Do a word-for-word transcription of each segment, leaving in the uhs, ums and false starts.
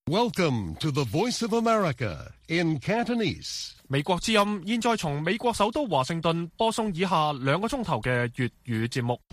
Welcome to the Voice of America in Cantonese. 美國之音現在從美國首都華盛頓播送以下兩個鐘頭嘅粵語節目。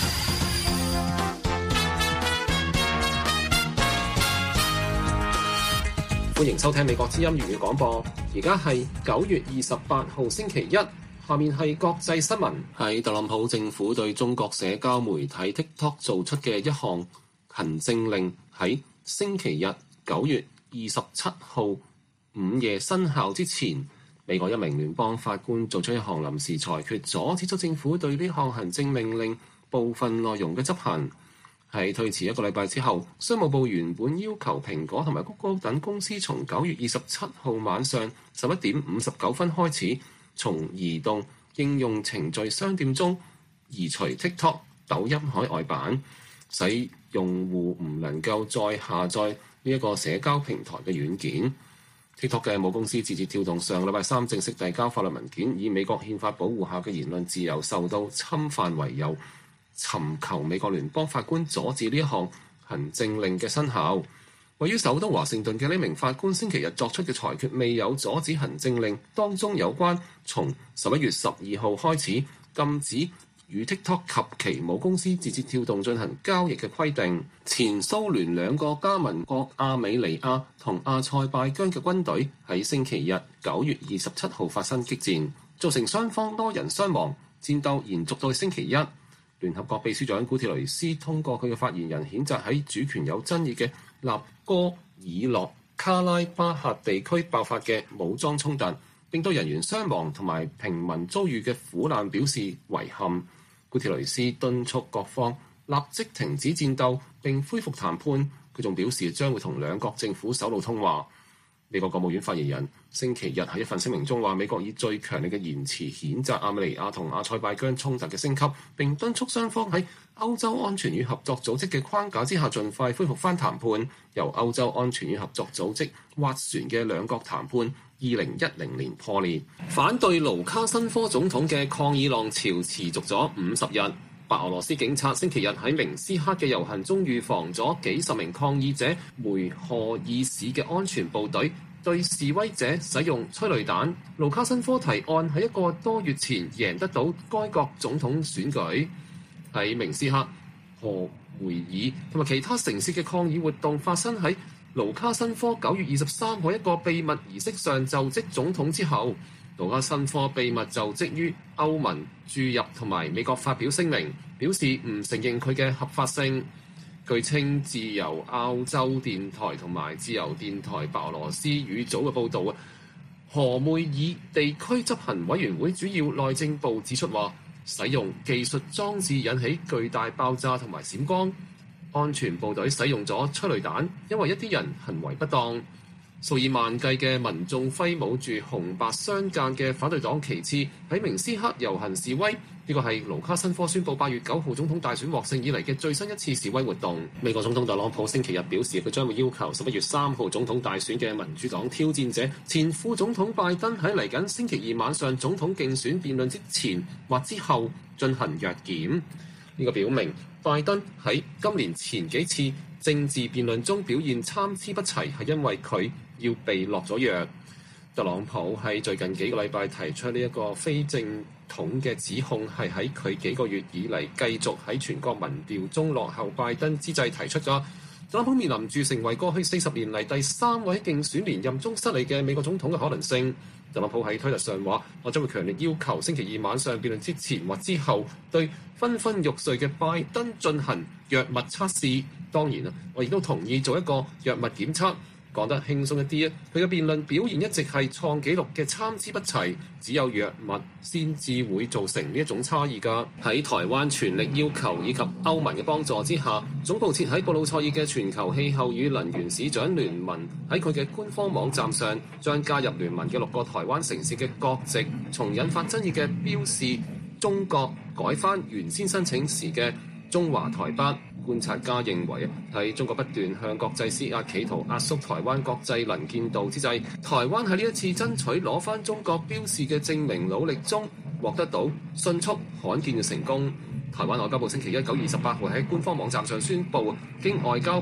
歡迎收聽美國之音粵語廣播。而家係九月二十八號星期一，下面係國際新聞。喺特朗普政府對中國社交媒體 TikTok 做出嘅一項行政令，喺星期日九月二十七號午夜生效之前，美國一名聯邦法官做出一項臨時裁決，阻止咗政府對呢項行政命令部分內容嘅執行。喺推遲一個禮拜之後，商務部原本要求蘋果同埋谷歌等公司從九月二十七號晚上十一點五十九分開始，從移動應用程序商店中移除 TikTok 抖音海外版，使用戶唔能夠再下載呢一個社交平台嘅軟件。TikTok 嘅母公司字節跳動上個禮拜三正式遞交法律文件，以美國憲法保護下嘅言論自由受到侵犯為由，尋求美國聯邦法官阻止呢一項行政令嘅生效。位於首都華盛頓嘅呢名法官星期日作出嘅裁決，未有阻止行政令當中有關從十一月十二號開始禁止與 TikTok 及其母公司字節跳動進行交易嘅規定。前蘇聯兩個加盟國亞美尼亞同阿塞拜疆嘅軍隊喺星期日九月二十七號發生激戰，造成雙方多人傷亡，戰鬥延續到星期一。聯合國秘書長古鐵雷斯通過佢嘅發言人譴責喺主權有爭議嘅納戈爾諾卡拉巴赫地區爆發嘅武裝衝突，並對人員傷亡同埋平民遭遇嘅苦難表示遺憾。古鐵雷斯敦促各方立即停止戰鬥並恢復談判。佢仲表示將會同兩國政府首腦通話。美國國務院發言人星期日喺一份聲明中話，美國以最強力嘅言辭譴責亞美尼亞同阿塞拜疆衝突嘅升級，並敦促雙方喺歐洲安全與合作組織嘅框架之下盡快恢復翻談判。由歐洲安全與合作組織斡旋嘅兩國談判二零一零年破裂。反對盧卡申科總統嘅抗議浪潮持續咗五十日。白俄羅斯警察星期日喺明斯克嘅遊行中預防咗幾十名抗議者，梅荷爾市嘅安全部隊對示威者使用催淚彈。盧卡申科提案喺一個多月前贏得到該國總統選舉。喺明斯克、荷梅爾同埋其他城市嘅抗議活動發生喺盧卡申科九月二十三號一個秘密儀式上就職總統之後。盧卡申科秘密就職於歐盟駐日同埋美國發表聲明，表示唔承認佢嘅合法性。據稱自由澳洲電台同埋自由電台白俄羅斯語組嘅報導啊，荷梅爾地區執行委員會主要內政部指出話，使用技術裝置引起巨大爆炸同埋閃光，安全部隊使用咗催淚彈，因為一啲人行為不當。數以萬計嘅民眾揮舞住紅白相間嘅反對黨旗幟喺明斯克遊行示威，呢個係盧卡申科宣布八月九號總統大選獲勝以嚟嘅最新一次示威活動。美國總統特朗普星期日表示，佢將會要求十一月三號總統大選嘅民主黨挑戰者前副總統拜登喺嚟緊星期二晚上總統競選辯論之前或之後進行藥檢。呢個表明拜登喺今年前幾次政治辯論中表現參差不齊，係因為佢要被落咗藥。特朗普喺最近幾個禮拜提出呢一個非正統嘅指控，係喺佢幾個月以嚟繼續喺全國民調中落後拜登之際提出㗎。特朗普面臨住成為過去四十年嚟第三位競選連任中失利嘅美國總統嘅可能性。特朗普喺推特上話：我將會強烈要求星期二晚上辯論之前或之後對昏昏欲睡嘅拜登進行藥物測試。當然啦，我亦都同意做一個藥物檢測。講得輕鬆一啲啊，佢嘅辯論表現一直係創紀錄嘅參差不齊，只有藥物先至會造成呢一種差異㗎。喺台灣全力要求以及歐盟嘅幫助之下，總部設喺布魯塞爾嘅全球氣候與能源市長聯盟喺佢嘅官方網站上，將加入聯盟嘅六個台灣城市嘅國籍，從引發爭議嘅標示中國改返原先申請時嘅中華台北。觀察家認為，喺中國不斷向國際施壓，企圖壓縮台灣國際能見度之際，台灣喺呢一次爭取攞返中國標示嘅證明努力中，獲得到迅速罕見嘅成功。台灣外交部星期一九月二十八號喺官方網站上宣布，經外交部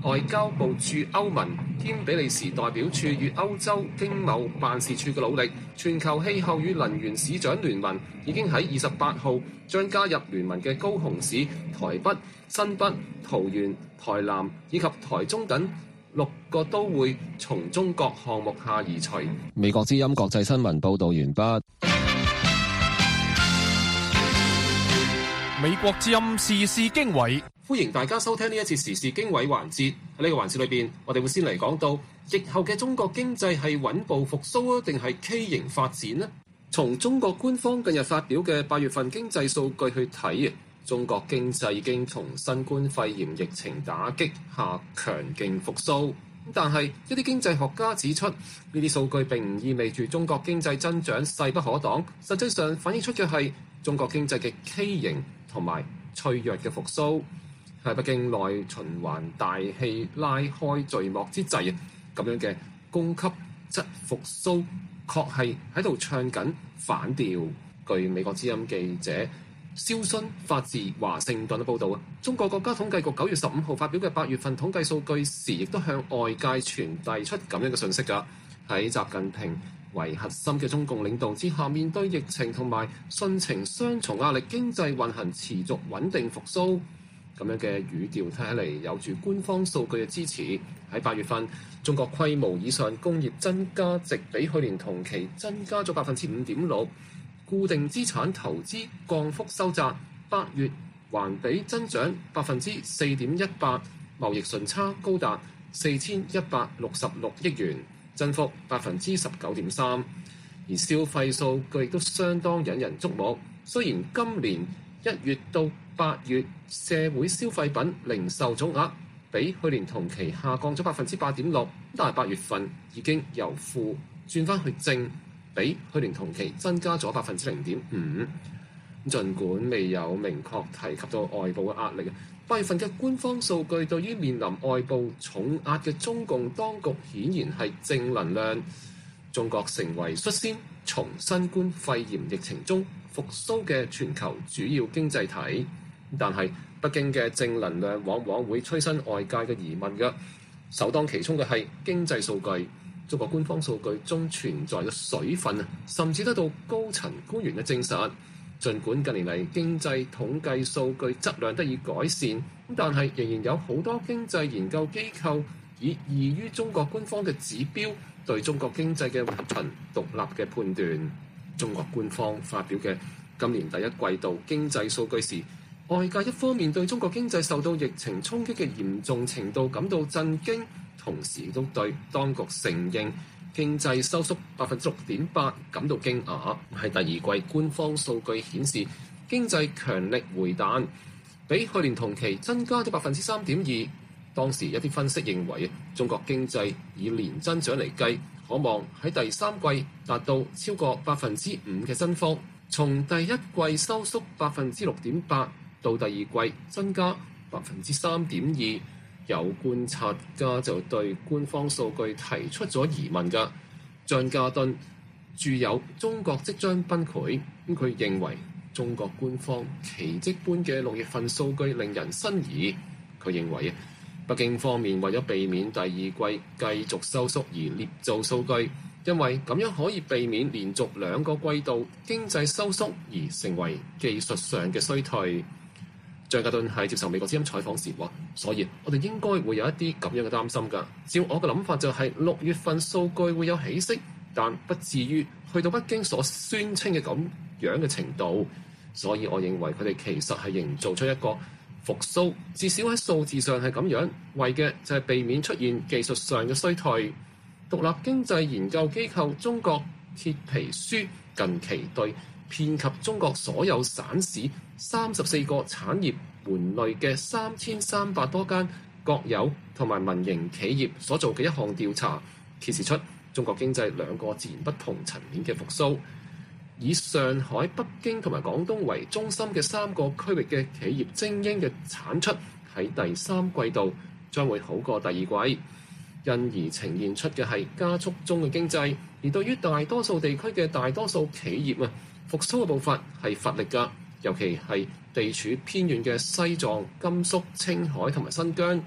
外交部駐歐盟兼比利時代表處與歐洲經貿辦事處嘅努力，全球氣候與能源市長聯盟已經喺二十八號將加入聯盟嘅高雄市、台北、新北、桃園、台南以及台中等六個都會從中國項目下移除。美國之音國際新聞報導完畢。 美國之音時事經緯， 歡迎大家收聽呢一次時事經緯環節。喺呢個環節裏邊，我哋會先嚟講到疫後嘅中國經濟係穩步復甦啊，定係畸形發展呢？從中國官方近日發表嘅八月份經濟數據去睇啊，中國經濟已經從新冠肺炎疫情打擊下強勁復甦。但係一啲經濟學家指出，呢啲數據並唔意味住中國經濟增長勢不可擋，實際上反映出嘅係中國經濟嘅畸形同埋脆弱嘅復甦。喺北京內循環大氣拉開序幕之際啊，咁樣嘅供給側復甦確係喺度唱緊反調。據美國之音記者肖勳發自華盛頓嘅報導啊，中國國家統計局九月十五號發表嘅八月份統計數據時，亦都向外界傳遞出咁樣嘅信息㗎。喺習近平為核心嘅中共領導之下，面對疫情同埋汛情雙重壓力，經濟運行持續穩定復甦。咁樣嘅語調睇起嚟有住官方數據嘅支持。喺八月份，中國規模以上工業增加值比去年同期增加咗百分之五點六，固定資產投資降幅收窄，八月環比增長百分之四點一八，貿易順差高達四千一百六十六億元，增幅百分之十九點三。而消費數據亦都相當引人矚目。雖然今年一月到八月社會消費品零售總額比去年同期下降咗百分之八點六，但係八月份已經由負轉翻去正，比去年同期增加咗百分之零點五。儘管未有明確提及到外部嘅壓力，八月份嘅官方數據對於面臨外部重壓嘅中共當局顯然係正能量。中國成為率先從新冠肺炎疫情中復甦嘅全球主要經濟體，但係北京嘅正能量往往會催生外界嘅疑問嘅。首當其衝嘅係經濟數據，中國官方數據中存在嘅水分啊，甚至得到高層官員嘅證實。儘管近年嚟經濟統計數據質量得以改善，但係仍然有好多經濟研究機構以異於中國官方嘅指標對中國經濟嘅循獨立嘅判斷。中國官方發表嘅今年第一季度經濟數據時，外界一方面對中國經濟受到疫情衝擊嘅嚴重程度感到震驚，同時都對當局承認經濟收縮百分之六點八感到驚訝。喺第二季官方數據顯示，經濟強力回彈，比去年同期增加咗百分之三點二。當時一啲分析認為，中國經濟以年增長嚟計，可望喺第三季達到超過百分之五嘅增幅。從第一季收縮百分之六點八到第二季增加百分之三點二，有觀察家就對官方數據提出咗疑問㗎。張家敦著有《中國即將崩潰》，咁佢認為中國官方奇蹟般嘅六月份數據令人生疑。佢認為北京方面為咗避免第二季繼續收縮而捏造數據，因為咁樣可以避免連續兩個季度經濟收縮而成為技術上嘅衰退。張家敦喺接受美國之音採訪時話，所以我哋應該會有一啲咁樣嘅擔心㗎。照我嘅諗法就係六月份數據會有起色，但不至於去到北京所宣稱嘅咁樣嘅程度。所以我認為佢哋其實係營造出一個復甦，至少喺數字上係咁樣，為嘅就係避免出現技術上嘅衰退。獨立經濟研究機構中國鐵皮書近期對遍及中國所有省市三十四個產業門類嘅三千三百多間國有同埋民營企業所做嘅一項調查，揭示出中國經濟兩個截然不同層面嘅復甦。以上海、北京同埋廣東為中心嘅三個區域嘅企業精英嘅產出喺第三季度將會好過第二季，因而呈現出嘅係加速中嘅經濟。而對於大多數地區嘅大多數企業啊，復甦嘅步伐係乏力㗎，尤其係地處偏遠嘅西藏、甘肅、青海同埋新疆。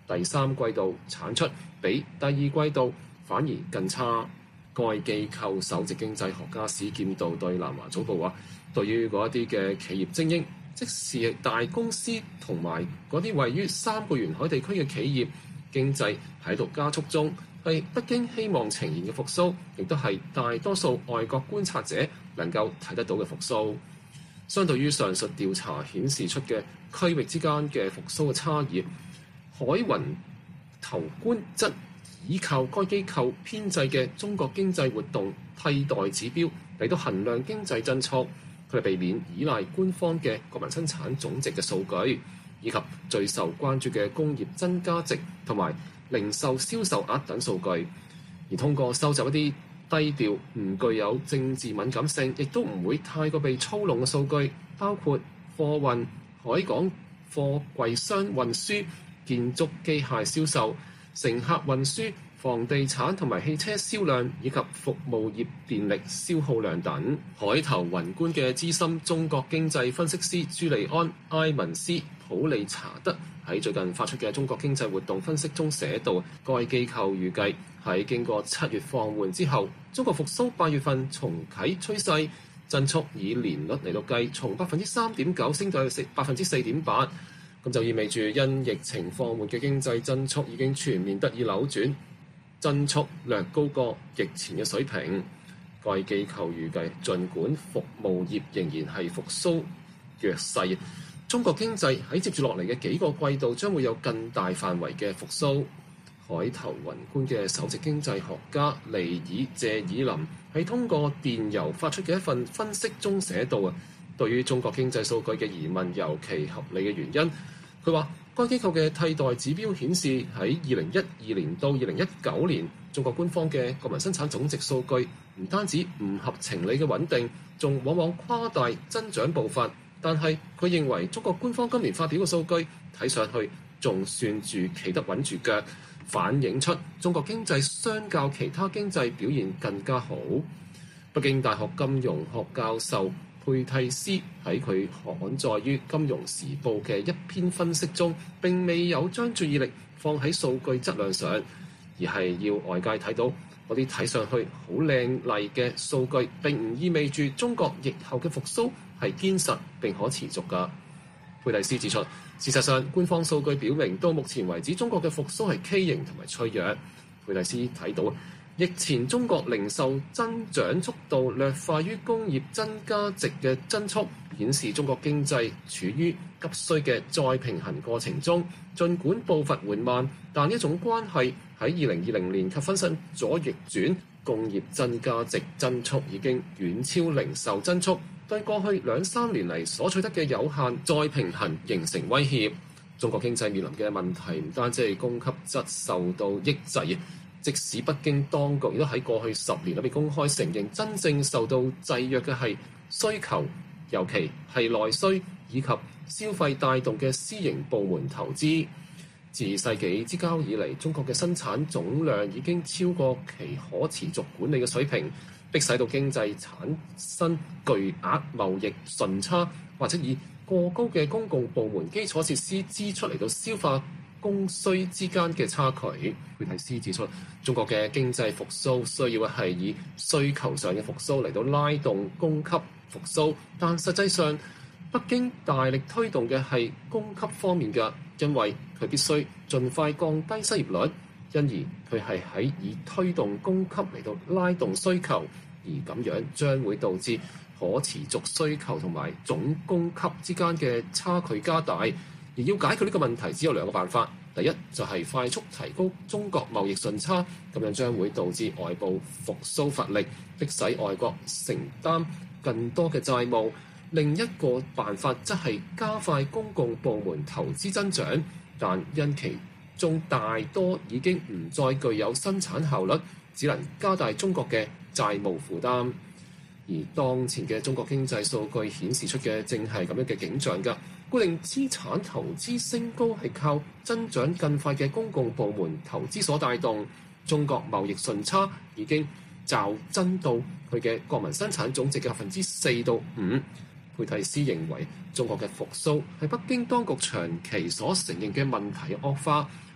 第三季度產出比第二季度反而更差。該機構首席經濟學家史劍道對南華早報話，對於嗰一啲嘅企業精英，即是大公司同埋嗰啲位於三個沿海地區嘅企業，經濟喺度加速中，係北京希望呈現嘅復甦，亦都係大多數外國觀察者能夠睇得到嘅復甦。相對於上述調查顯示出嘅區域之間嘅復甦嘅差異，海雲投觀則依靠該機構編製嘅中國經濟活動替代指標嚟到衡量經濟增速，佢哋避免依賴官方嘅國民生產總值嘅數據，以及最受關注嘅工業增加值同埋零售銷售額等數據，而通過收集一啲低調、唔具有政治敏感性，亦都唔會太過被操弄嘅數據，包括貨運、海港貨櫃箱運輸、建築機械銷售、乘客運輸、房地產同埋汽車銷量以及服務業電力消耗量等。海投宏觀嘅資深中國經濟分析師朱利安·埃文斯普利查德喺最近發出嘅中國經濟活動分析中寫道，該機構預計喺經過七月放緩之後，中國復甦八月份重啟趨勢，增速以年率嚟到計，從百分之三點九升到百分之四點八，咁就意味住因疫情放緩嘅經濟增速已經全面得以扭轉，增速略高過疫前嘅水平。該機構預計，儘管服務業仍然係復甦弱勢，中國經濟喺接住落嚟嘅幾個季度將會有更大範圍嘅復甦。海投宏觀嘅首席經濟學家尼爾謝爾林喺通過電郵發出嘅一份分析中寫道啊，對於中國經濟數據嘅疑問尤其合理嘅原因，佢話該機構嘅替代指標顯示喺二零一二年到二零一九年，中國官方嘅國民生產總值數據唔單止唔合情理嘅穩定，仲往往誇大增長步伐。但係佢認為中國官方今年發表嘅數據睇上去仲算住企得穩住腳，反映出中國經濟相較其他經濟表現更加好。北京大學金融學教授佩蒂斯喺佢刊載於《金融時報》嘅一篇分析中，並未有將注意力放喺數據質量上，而係要外界睇到嗰啲睇上去好靚麗嘅數據，並唔意味住中國疫後嘅復甦係堅實並可持續㗎。佩蒂斯指出，事實上官方數據表明，到目前為止中國嘅復甦係畸形同埋脆弱。佩蒂斯睇到，疫前中國零售增長速度略快於工業增加值嘅增速，顯示中國經濟處於急需嘅再平衡過程中。儘管步伐緩慢，但呢一種關係喺二零二零年及發生咗逆轉，工業增加值增速已經遠超零售增速，對過去兩三年嚟所取得嘅有限再平衡形成威脅。中國經濟面臨嘅問題唔單止係供給側受到抑制，即使北京當局亦都喺過去十年裏邊公開承認，真正受到制約嘅係需求，尤其係內需以及消費帶動嘅私營部門投資。自世紀之交以嚟，中國嘅生產總量已經超過其可持續管理嘅水平，迫使到經濟產生巨額貿易順差，或者以過高嘅公共部門基礎設施支出嚟到消化供需之間嘅差距。佩蒂斯指出，中國嘅經濟復甦需要係以需求上嘅復甦嚟到拉動供給復甦，但實際上北京大力推動嘅係供給方面嘅，因為佢必須盡快降低失業率，因而佢係喺以推動供給嚟到拉動需求，而咁樣將會導致可持續需求同埋總供給之間嘅差距加大。而要解決呢個問題，只有兩個辦法。第一就係快速提高中國貿易順差，咁樣將會導致外部復甦乏力，迫使外國承擔更多嘅債務。另一個辦法則係加快公共部門投資增長，但因其中大多已經唔再具有生產效率，只能加大中國嘅債務負擔。而當前嘅中國經濟數據顯示出嘅正係咁樣嘅景象㗎。固定資產投資升高係靠增長更快嘅公共部門投資所帶動，中國貿易順差已經驟增到佢嘅國民生產總值嘅百分之四到五。佩蒂斯認為，中國嘅復甦係北京當局長期所承認嘅問題惡化，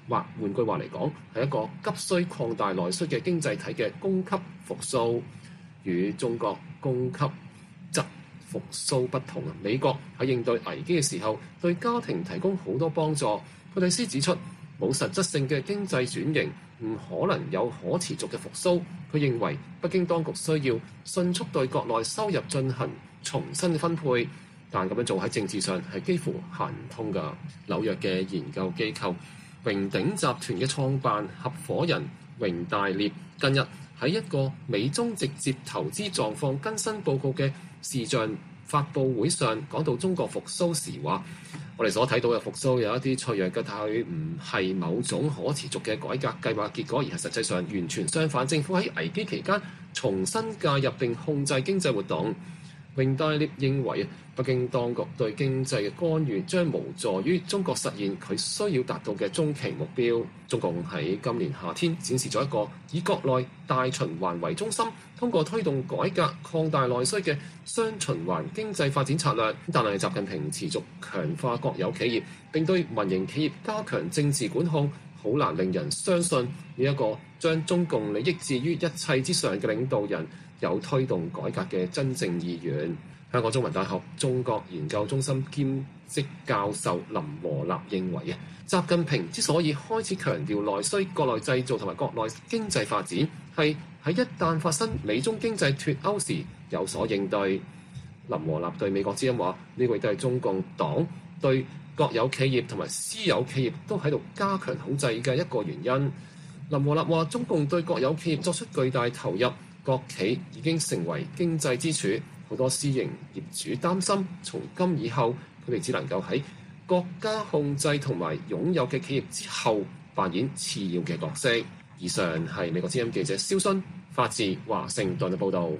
或換句話嚟講，係一個急需擴大內需嘅經濟體嘅供給復甦。與中國供給側復甦不同，美國喺應對危機嘅時候，對家庭提供好多幫助。佩蒂斯指出，冇實質性嘅經濟轉型，唔可能有可持續嘅復甦。佢認為北京當局需要迅速對國內收入進行重新分配，但咁樣做喺政治上係幾乎行唔通㗎。紐約嘅研究機構榮鼎集團嘅創辦合夥人榮大烈近日喺一個美中直接投資狀況更新報告嘅視像發佈會上講到中國復甦時話，我哋所睇到嘅復甦有一啲脆弱嘅，佢唔係某種可持續嘅改革計劃結果，而係實際上完全相反。政府喺危機期間重新介入並控制經濟活動。榮大烈認為，北京當局對經濟嘅干預將無助於中國實現佢需要達到嘅中期目標。中共喺今年夏天展示咗一個以國內大循環為中心，通過推動改革擴大內需嘅雙循環經濟發展策略。但係習近平持續強化國有企業並對民營企業加強政治管控，好難令人相信呢一個將中共利益置於一切之上嘅領導人有推動改革嘅真正意願。香港中文大學中國研究中心兼職教授林和立認為啊，習近平之所以開始強調內需、國內製造同埋國內經濟發展，係喺一旦發生美中經濟脫鈎時有所應對。林和立對美國之音話：呢個亦都係中共黨對國有企業同埋私有企業都喺度加強控制嘅一個原因。林和立話：中共對國有企業作出巨大投入，國企已經成為經濟支柱。好多私營業主擔心，從今以後佢哋只能夠喺國家控制同埋擁有嘅企業之後扮演次要嘅角色。以上係美國之音記者蕭勳發自華盛頓嘅報導。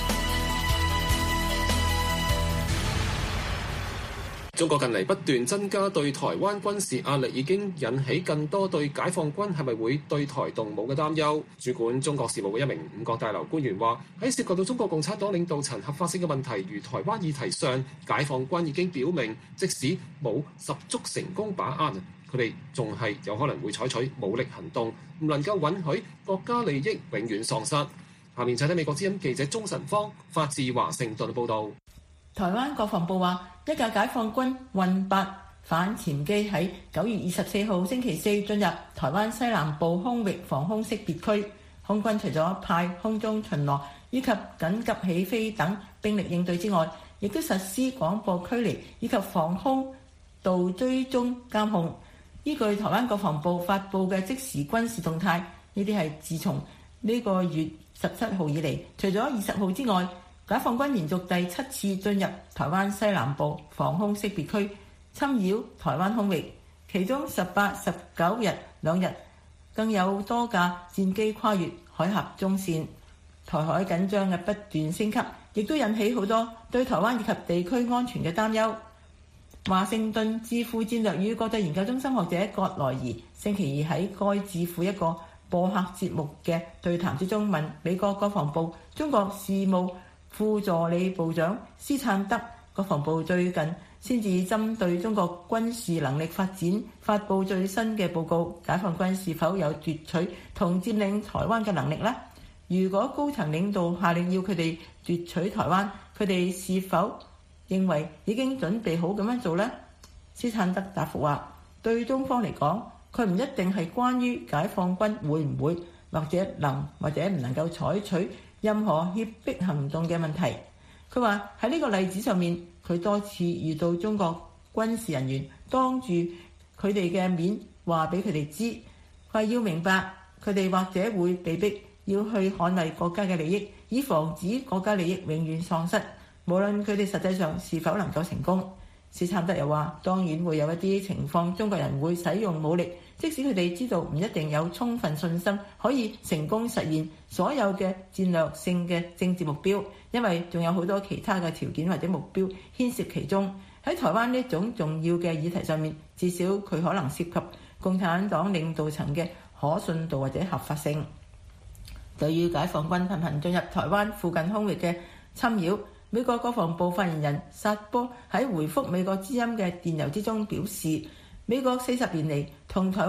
中國近嚟不斷增加對台灣軍事壓力，已經引起更多對解放軍係咪會對台動武嘅擔憂。主管中國事務嘅一名五角大樓官員話：喺涉及到中國共產黨領導層合法性嘅問題，如台灣議題上，解放軍已經表明，即使冇十足成功把握，佢哋仲係有可能會採取武力行動，唔能夠允許國家利益永遠喪失。下面請睇美國之音記者鍾晨芳發自華盛頓報導。 台灣國防部話，一架解放軍運八反潛機喺九月二十四號星期四進入台灣西南部空域防空識別區。空軍除咗派空中巡邏以及緊急起飛等兵力應對之外，亦都實施廣播驅離以及防空導追蹤監控。依據台灣國防部發布嘅即時軍事動態，呢啲係自從呢個月十七號以嚟，除咗二十號之外，解放軍連續第七次進入台灣西南部防空識別區，侵擾台灣空域。其中十八、十九日兩日，更有多架戰機跨越海峽中線。台海緊張嘅不斷升級，亦都引起好多對台灣以及地區安全嘅擔憂。華盛頓智庫戰略與國際研究中心學者葛萊儀星期二喺該智庫一個播客節目嘅對談之中問美國國防部中國事務副助理部長斯燦德，國防部最近先至針對中國軍事能力發展發布最新嘅報告，解放軍是否有奪取同佔領台灣嘅能力呢？如果高層領導下令要佢哋奪取台灣，佢哋是否認為已經準備好咁樣做呢？斯燦德答覆話：對中方嚟講，佢唔一定係關於解放軍會唔會或者能或者唔能夠採取任何脅迫行動嘅問題。佢話喺呢個例子上面，佢多次遇到中國軍事人員當住佢哋嘅面話俾佢哋知，佢話要明白佢哋或者會被逼要去捍衛國家嘅利益，以防止國家利益永遠喪失，無論佢哋實際上是否能夠成功。斯燦德又話，當然會有一啲情況中國人會使用武力，即使佢哋知道唔一定有充分信心可以成功實現所有嘅戰略性嘅政治目標，因為仲有好多其他嘅條件或者目標牽涉其中。喺台灣呢種重要嘅議題上面，至少佢可能涉及共產黨領導層嘅可信度或者合法性。對於解放軍頻頻進入台灣附近空域嘅侵擾，美國國防部發言人薩波喺回覆美國之音嘅電郵之中表示，美國四十年嚟同台灣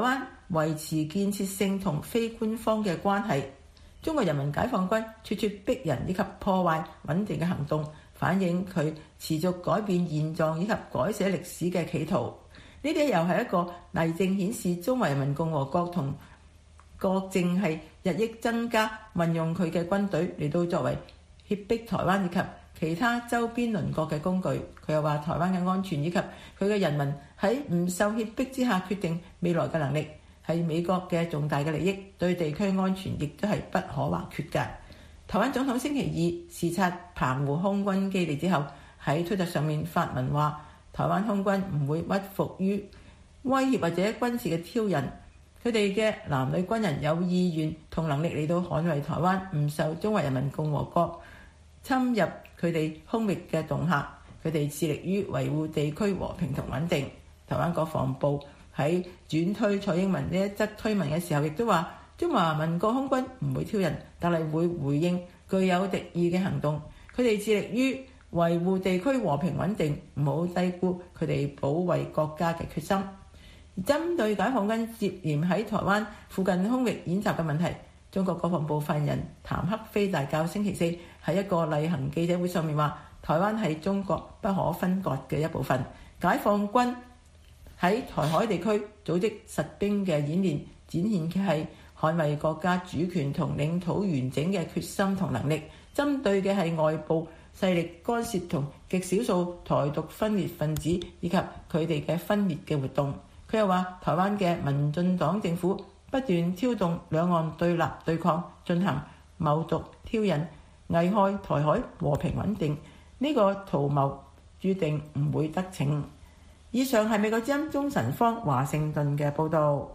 維持建設性同非官方嘅關係。中國人民解放軍處處逼人以及破壞穩定嘅行動，反映佢持續改變現狀以及改寫歷史嘅企圖。呢啲又係一個例證，顯示中華人民共和國同國政係日益增加運用佢嘅軍隊嚟到作為脅迫台灣以及其他周邊鄰國嘅工具。佢又話台灣嘅安全以及佢嘅人民喺唔受脅迫之下決定未來嘅能力係美國嘅重大嘅利益，對地區安全亦都係不可或缺嘅。台灣總統星期二視察澎湖空軍基地之後，喺推特上面發文話，台灣空軍唔會屈服於威脅或者軍事嘅挑釁，佢哋嘅男女軍人有意願同能力嚟到捍衛台灣，唔受中華人民共和國侵入佢哋空域嘅恫嚇，佢哋致力於維護地區和平同穩定。台灣國防部喺轉推蔡英文呢一則推文嘅時候，亦都話中華民國空軍唔會挑釁，但係會回應具有敵意嘅行動。佢哋致力於維護地區和平穩定，唔好低估佢哋保衛國家嘅決心。而針對解放軍接連喺台灣附近空域演習嘅問題，中國國防部發言人譚克非大校星期四喺一個例行記者會上面話，台灣係中國不可分割嘅一部分。解放軍喺台海地區組織實兵嘅演練，展現嘅係捍衛國家主權同領土完整嘅決心同能力。針對嘅係外部勢力干涉同極少數台獨分裂分子以及佢哋嘅分裂嘅活動。佢又話，台灣嘅民進黨政府不斷挑動兩岸對立對抗，進行謀獨挑釁，危害台海和平穩定。呢、這個圖謀注定唔會得逞。以上係美國之音中神方華盛頓嘅報導。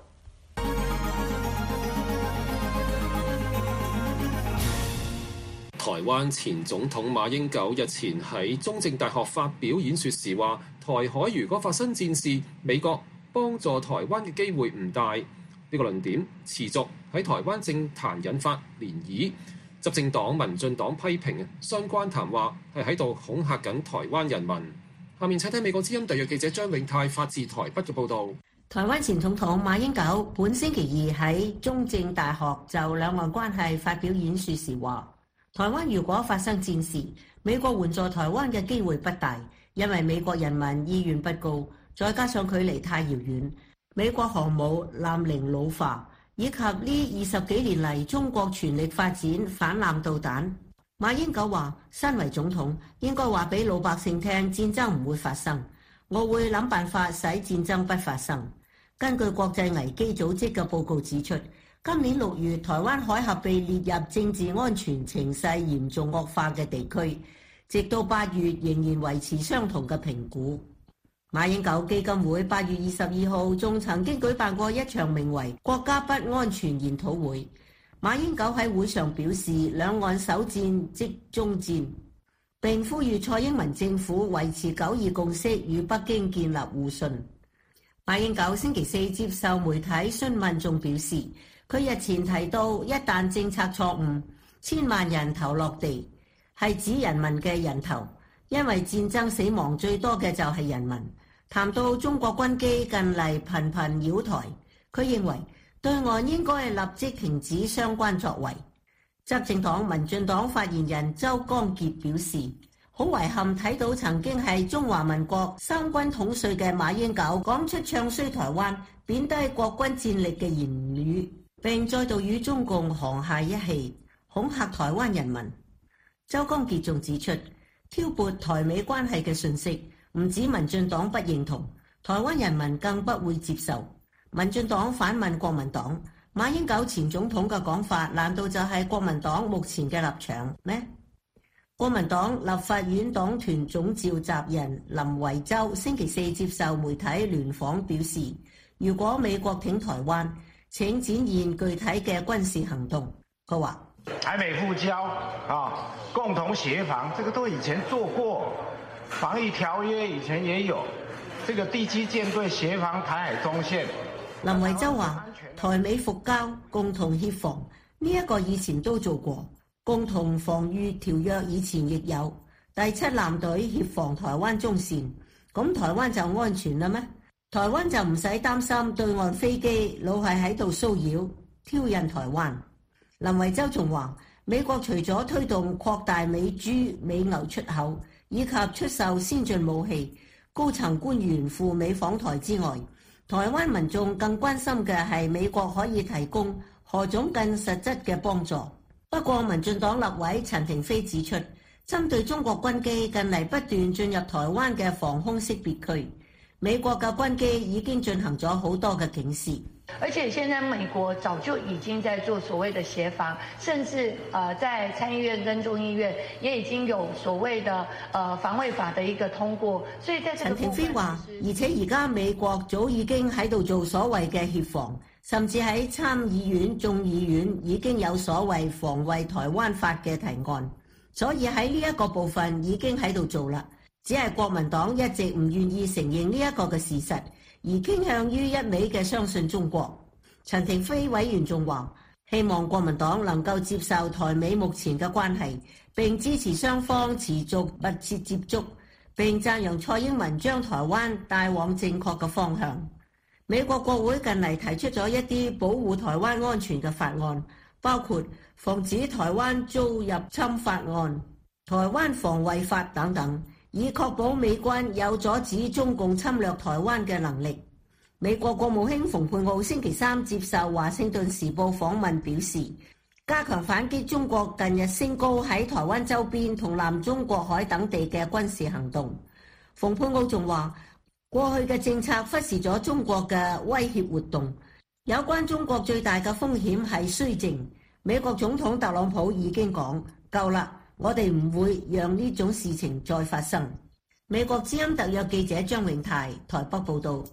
台灣前總統馬英九日前喺中正大學發表演說時話，台海如果發生戰事，美國幫助台灣嘅機會唔大。呢、這個論點持續喺台灣政壇引發漣漪。執政黨民進黨批評相關談話係喺度恐嚇緊台灣人民。下面請睇美國之音特約記者張永泰發自台北嘅報導。 台灣前總統馬英九本星期二喺中正大學就兩岸關係發表演說時話，台灣如果發生戰事，美國援助台灣嘅機會不大，因為美國人民意願不高，再加上距離太遙遠，美國航母艦齡老化，以及呢二十幾年嚟中國全力發展反艦導彈。馬英九話，身為總統應該話俾老百姓聽，戰爭唔會發生，我會諗辦法使戰爭不發生。根據國際危機組織嘅報告指出，今年六月台灣海峽被列入政治安全情勢嚴重惡化嘅地區，直到八月仍然維持相同嘅評估。馬英九基金會八月二十二號仲曾經舉辦過一場名為國家不安全研討會。馬英九喺會上表示，兩岸首戰即終戰，並呼籲蔡英文政府維持九二共識，與北京建立互信。馬英九星期四接受媒體詢問仲表示，佢日前提到，一旦政策錯誤，千萬人頭落地，係指人民嘅人頭，因為戰爭死亡最多嘅就係人民。談到中國軍機近嚟頻頻擾台，佢認為對岸應該立即停止相關作為。執政黨民進黨發言人周江傑表示，好遺憾睇到曾經係中華民國三軍統帥嘅馬英九講出唱衰台灣、貶低國軍戰力嘅言語，並再度與中共沆瀣一氣，恐嚇台灣人民。周江傑仲指出，挑撥台美關係嘅訊息唔止民進黨不認同，台灣人民更不會接受。民進黨反問國民黨，馬英九前總統嘅講法難道就係國民黨目前嘅立場咩？國民黨立法院黨團總召集人林維洲星期四接受媒體聯訪表示，如果美國挺台灣，請展現具體嘅軍事行動。佢話台美復交啊，共同協防，這個都以前做過，防疫條約以前也有，這個第七艦隊協防台海中線。 林維洲話，台美復交共同協防呢一個以前都做過，共同防禦條約以前亦有，第七艦隊協防台灣中線，咁台灣就安全啦咩？ 台灣就唔使擔心對岸飛機老係喺度騷擾挑釁台灣。林維洲仲話，美國除咗推動擴大美豬美牛出口以及出售先進武器，高層官員赴美訪台之外，台灣民眾更關心嘅係美國可以提供何種更實質嘅幫助。不過民進黨立委陳亭妃指出，針對中國軍機近嚟不斷進入台灣嘅防空識別區，美國嘅軍機已經進行咗好多嘅警示。 而且現在美國早就已經在做所謂的協防，甚至呃在參議院跟眾議院也已經有所謂的呃防衛法的一個通過。所以在這個部分，陳亭妃話，而且而家美國早已經喺度做所謂嘅協防，甚至喺參議院、眾議院已經有所謂防衛台灣法嘅提案，所以喺呢一個部分已經喺度做啦。只係國民黨一直唔願意承認呢一個嘅事實，而傾向於一味嘅相信中國。陳亭妃委員仲話，希望國民黨能夠接受台美目前嘅關係，並支持雙方持續密切接觸，並讚揚蔡英文將台灣帶往正確嘅方向。美國國會近嚟提出咗一啲保護台灣安全嘅法案，包括防止台灣遭入侵法案、台灣防衛法等等，以確保美軍有阻止中共侵略台灣嘅能力。美國國務卿蓬佩奧星期三接受華盛頓時報訪問表示，加強反擊中國近日升高喺台灣周邊同南中國海等地嘅軍事行動。蓬佩奧仲話，過去嘅政策忽視咗中國嘅威脅活動，有關中國最大嘅風險係綏靖。美國總統特朗普已經講夠啦，我哋唔會讓呢種事情再發生。美國之音特約記者張永泰台北報道。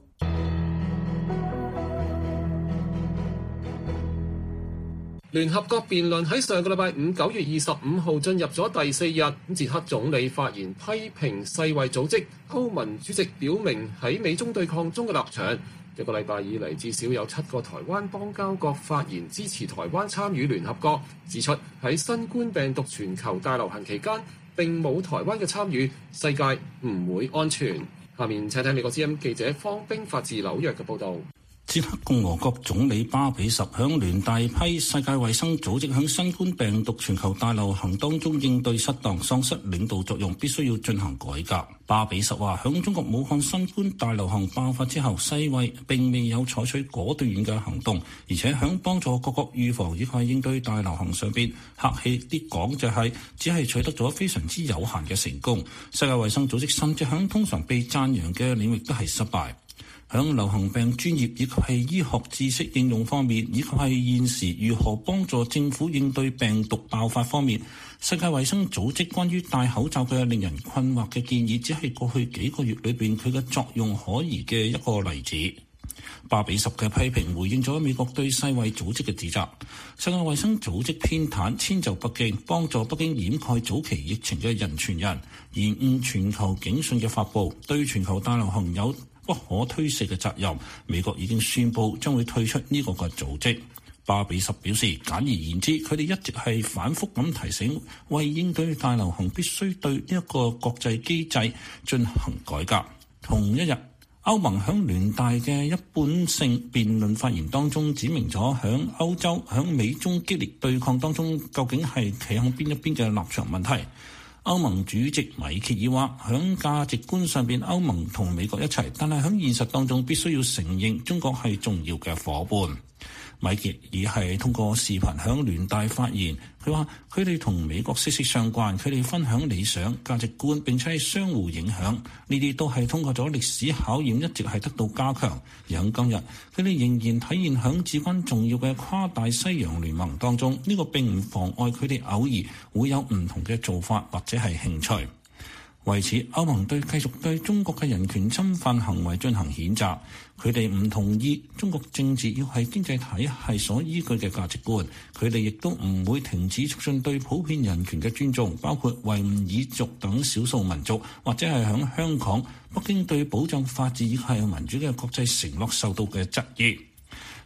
聯合國辯論喺上個禮拜五九月二十五號進入咗第四日，咁捷克總理發言批評世衛組織，歐盟主席表明喺美中對抗中嘅立場。一個禮拜以嚟，至少有七個台灣邦交國發言支持台灣參與聯合國，指出喺新冠病毒全球大流行期間並冇台灣嘅參與，世界唔會安全。下面請聽美國之音記者方冰發自紐約嘅報導。 捷克共和國總理巴比什響聯大批世界衛生組織響新冠病毒全球大流行當中應對失當、喪失領導作用，必須要進行改革。巴比什話，響中國武漢新冠大流行爆發之後，世衛並未有採取果斷嘅行動，而且響幫助各國預防以及應對大流行上邊，客氣啲講就係只係取得咗非常之有限嘅成功。世界衛生組織甚至響通常被讚揚嘅領域都係失敗。響流行病專業以及係醫學知識應用方面，以及係現時如何幫助政府應對病毒爆發方面，世界衛生組織關於戴口罩嘅令人困惑嘅建議，只係過去幾個月裏邊佢嘅作用可疑嘅一個例子。巴比什嘅批評回應咗美國對世衛組織嘅指責。世界衛生組織偏袒遷就北京，幫助北京掩蓋早期疫情嘅人傳人，延誤全球警訊嘅發佈，對全球大流行有不可推卸嘅責任。美國已經宣布將會退出呢個嘅組織。巴比什表示，簡而言之，佢哋一直係反覆咁提醒，為應對大流行必須對呢一個國際機制進行改革。同一日，歐盟響聯大嘅一般性辯論發言當中，指明咗響歐洲響美中激烈對抗當中，究竟係企喺邊一邊嘅立場問題。歐盟主席米歇爾話，響價值觀上邊，歐盟同美國一齊，但係響現實當中必須要承認中國係重要嘅夥伴。米歇爾係通過視頻響聯大發言，佢話佢哋同美國息息相關，佢哋分享理想價值觀，並且係相互影響，呢啲都係通過咗歷史考驗，一直係得到加強。而喺今日，佢哋仍然體現響至關重要嘅跨大西洋聯盟當中，呢個並唔妨礙佢哋偶爾會有唔同嘅做法或者係興趣。為此，歐盟對繼續對中國嘅人權侵犯行為進行譴責。佢哋唔同意中國政治要係經濟體系所依據嘅價值觀，佢哋亦都唔會停止促進對普遍人權嘅尊重，包括維吾爾族等少數民族，或者係響香港、北京對保障法治以及民主嘅國際承諾受到嘅質疑。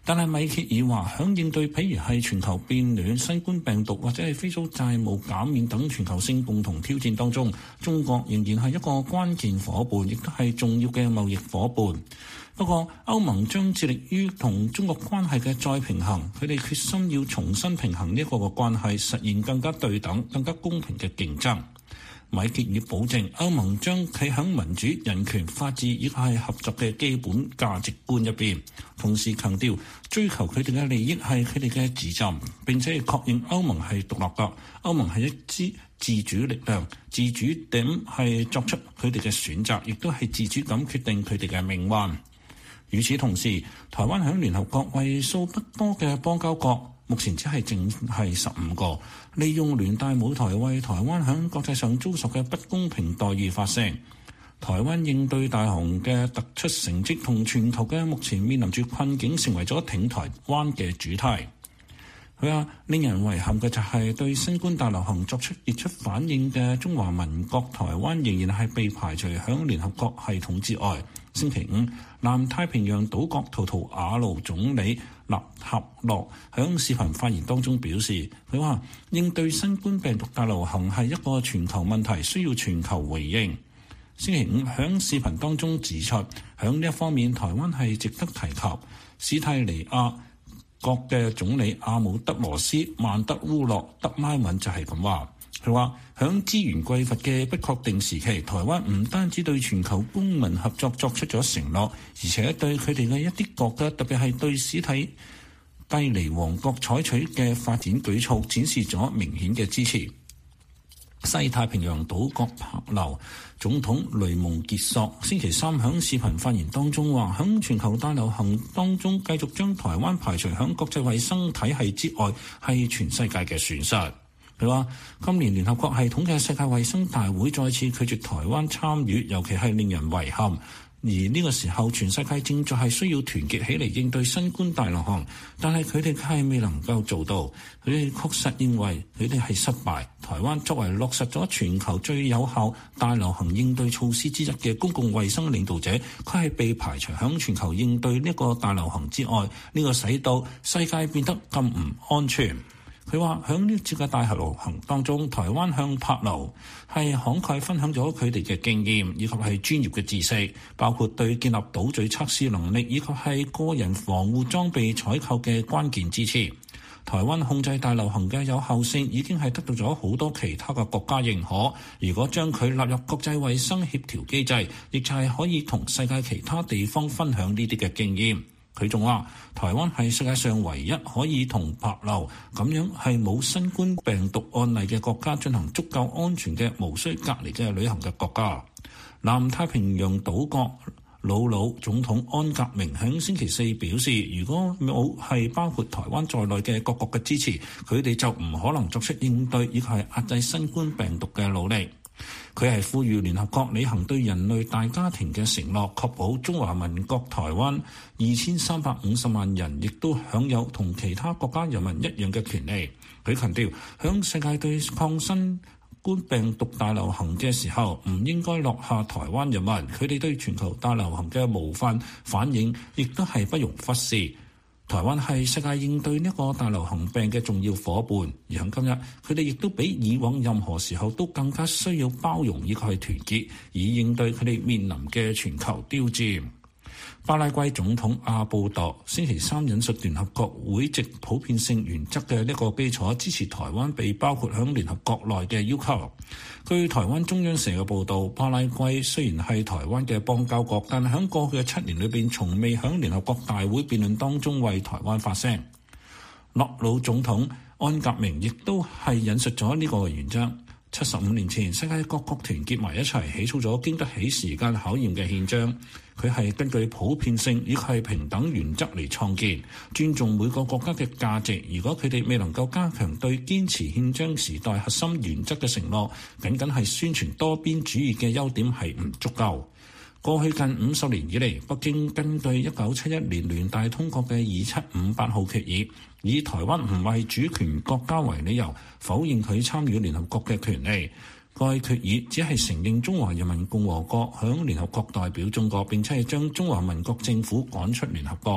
但係米歇爾話，響應對譬如係全球變暖、新冠病毒或者係非洲債務減免等全球性共同挑戰當中，中國仍然係一個關鍵夥伴，亦都係重要嘅貿易夥伴。不過，歐盟將致力於同中國關係嘅再平衡，佢哋決心要重新平衡呢一個嘅關係，實現更加對等、更加公平嘅競爭。米歇爾保證，歐盟將企喺民主、人權、法治以及係合作嘅基本價值觀入邊，同時強調追求佢哋嘅利益係佢哋嘅自尊，並且係確認歐盟係獨立嘅，歐盟係一支自主力量，自主點係作出佢哋嘅選擇，亦都係自主咁決定佢哋嘅命運。與此同時，台灣喺聯合國為數不多嘅邦交國，目前只係淨係十五個，利用聯大舞台為台灣喺國際上遭受嘅不公平待遇發聲。台灣應對大雄嘅突出成績同全球嘅目前面臨住困境，成為咗挺台灣嘅主題。佢話令人遺憾嘅就係對新冠大流行作出傑出反應嘅中華民國台灣仍然係被排除響聯合國系統之外。星期五，南太平洋島國圖圖瓦盧總理納合洛響視頻發言當中表示，佢話應對新冠病毒大流行係一個全球問題，需要全球回應。星期五響視頻當中指出，響呢一方面台灣係值得提及。史泰尼亞國嘅總理阿姆德羅斯曼德烏洛德拉文就係咁話。佢話響資源匱乏嘅不確定時期，台灣唔單止對全球公民合作作出咗承諾，而且對佢哋嘅一啲國家，特別係對史蒂蒂尼王國採取嘅發展舉措展示咗明顯嘅支持。西太平洋島國帛琉總統雷蒙傑索星期三響視頻發言當中話，響全球大流行當中繼續將台灣排除響國際衛生體系之外，係全世界嘅損失。佢話今年聯合國系統嘅世界衛生大會再次拒絕台灣參與，尤其係令人遺憾。而呢個時候，全世界正在係需要團結起嚟應對新冠大流行，但係佢哋係未能夠做到。佢哋確實認為佢哋係失敗。台灣作為落實咗全球最有效大流行應對措施之一嘅公共衛生領導者，佢係被排除響全球應對呢個大流行之外。呢個使到世界變得咁唔安全。佢話喺呢次嘅大流行當中，台灣向帛琉係慷慨分享咗佢哋嘅經驗以及係專業嘅知識，包括對建立島嶼測試能力以及係個人防護裝備採購嘅關鍵支持。台灣控制大流行嘅有效性已經係得到咗好多其他嘅國家認可。如果將佢納入國際衛生協調機制，亦就係可以同世界其他地方分享呢啲嘅經驗。佢仲話，台灣係世界上唯一可以同帛琉咁樣係冇新冠病毒案例嘅國家進行足夠安全嘅無需隔離嘅旅行嘅國家。南太平洋島國魯魯總統安格明喺星期四表示，如果冇係包括台灣在內嘅各國嘅支持，佢哋就唔可能作出應對以及係壓制新冠病毒嘅努力。佢係呼籲聯合國履行對人類大家庭嘅承諾，確保中華民國台灣二千三百五十萬人亦都享有同其他國家人民一樣嘅權利。佢強調，響世界對抗新冠病毒大流行嘅時候，唔應該落下台灣人民。佢哋對全球大流行嘅模範反應，亦都係不容忽視。台灣係世界應對呢個大流行病嘅重要夥伴，而喺今日，佢哋亦都比以往任何時候都更加需要包容以及係團結，以應對佢哋面臨嘅全球挑戰。巴拉圭總統阿布多星期三引述聯合國會籍普遍性原則嘅呢個基礎，支持台灣被包括喺聯合國內嘅要求。據台灣中央社嘅報導，巴拉圭雖然係台灣嘅邦交國，但係喺過去嘅七年裏邊，從未喺聯合國大會辯論當中為台灣發聲。諾魯總統安格明亦都係引述咗呢個原則。七十五年前，世界各國團結埋一齊，起草咗經得起時間考驗嘅憲章。佢係根據普遍性以及係平等原則嚟創建，尊重每個國家嘅價值。如果佢哋未能夠加強對堅持憲章時代核心原則嘅承諾，僅僅係宣傳多邊主義嘅優點係唔足夠。過去近五十年以嚟，北京根據一九七一年聯大通過嘅二七五八號決議，以台灣唔係主權國家為理由，否認佢參與聯合國嘅權利。該決議只係承認中華人民共和國響聯合國代表中國，並且係將中華民國政府趕出聯合國。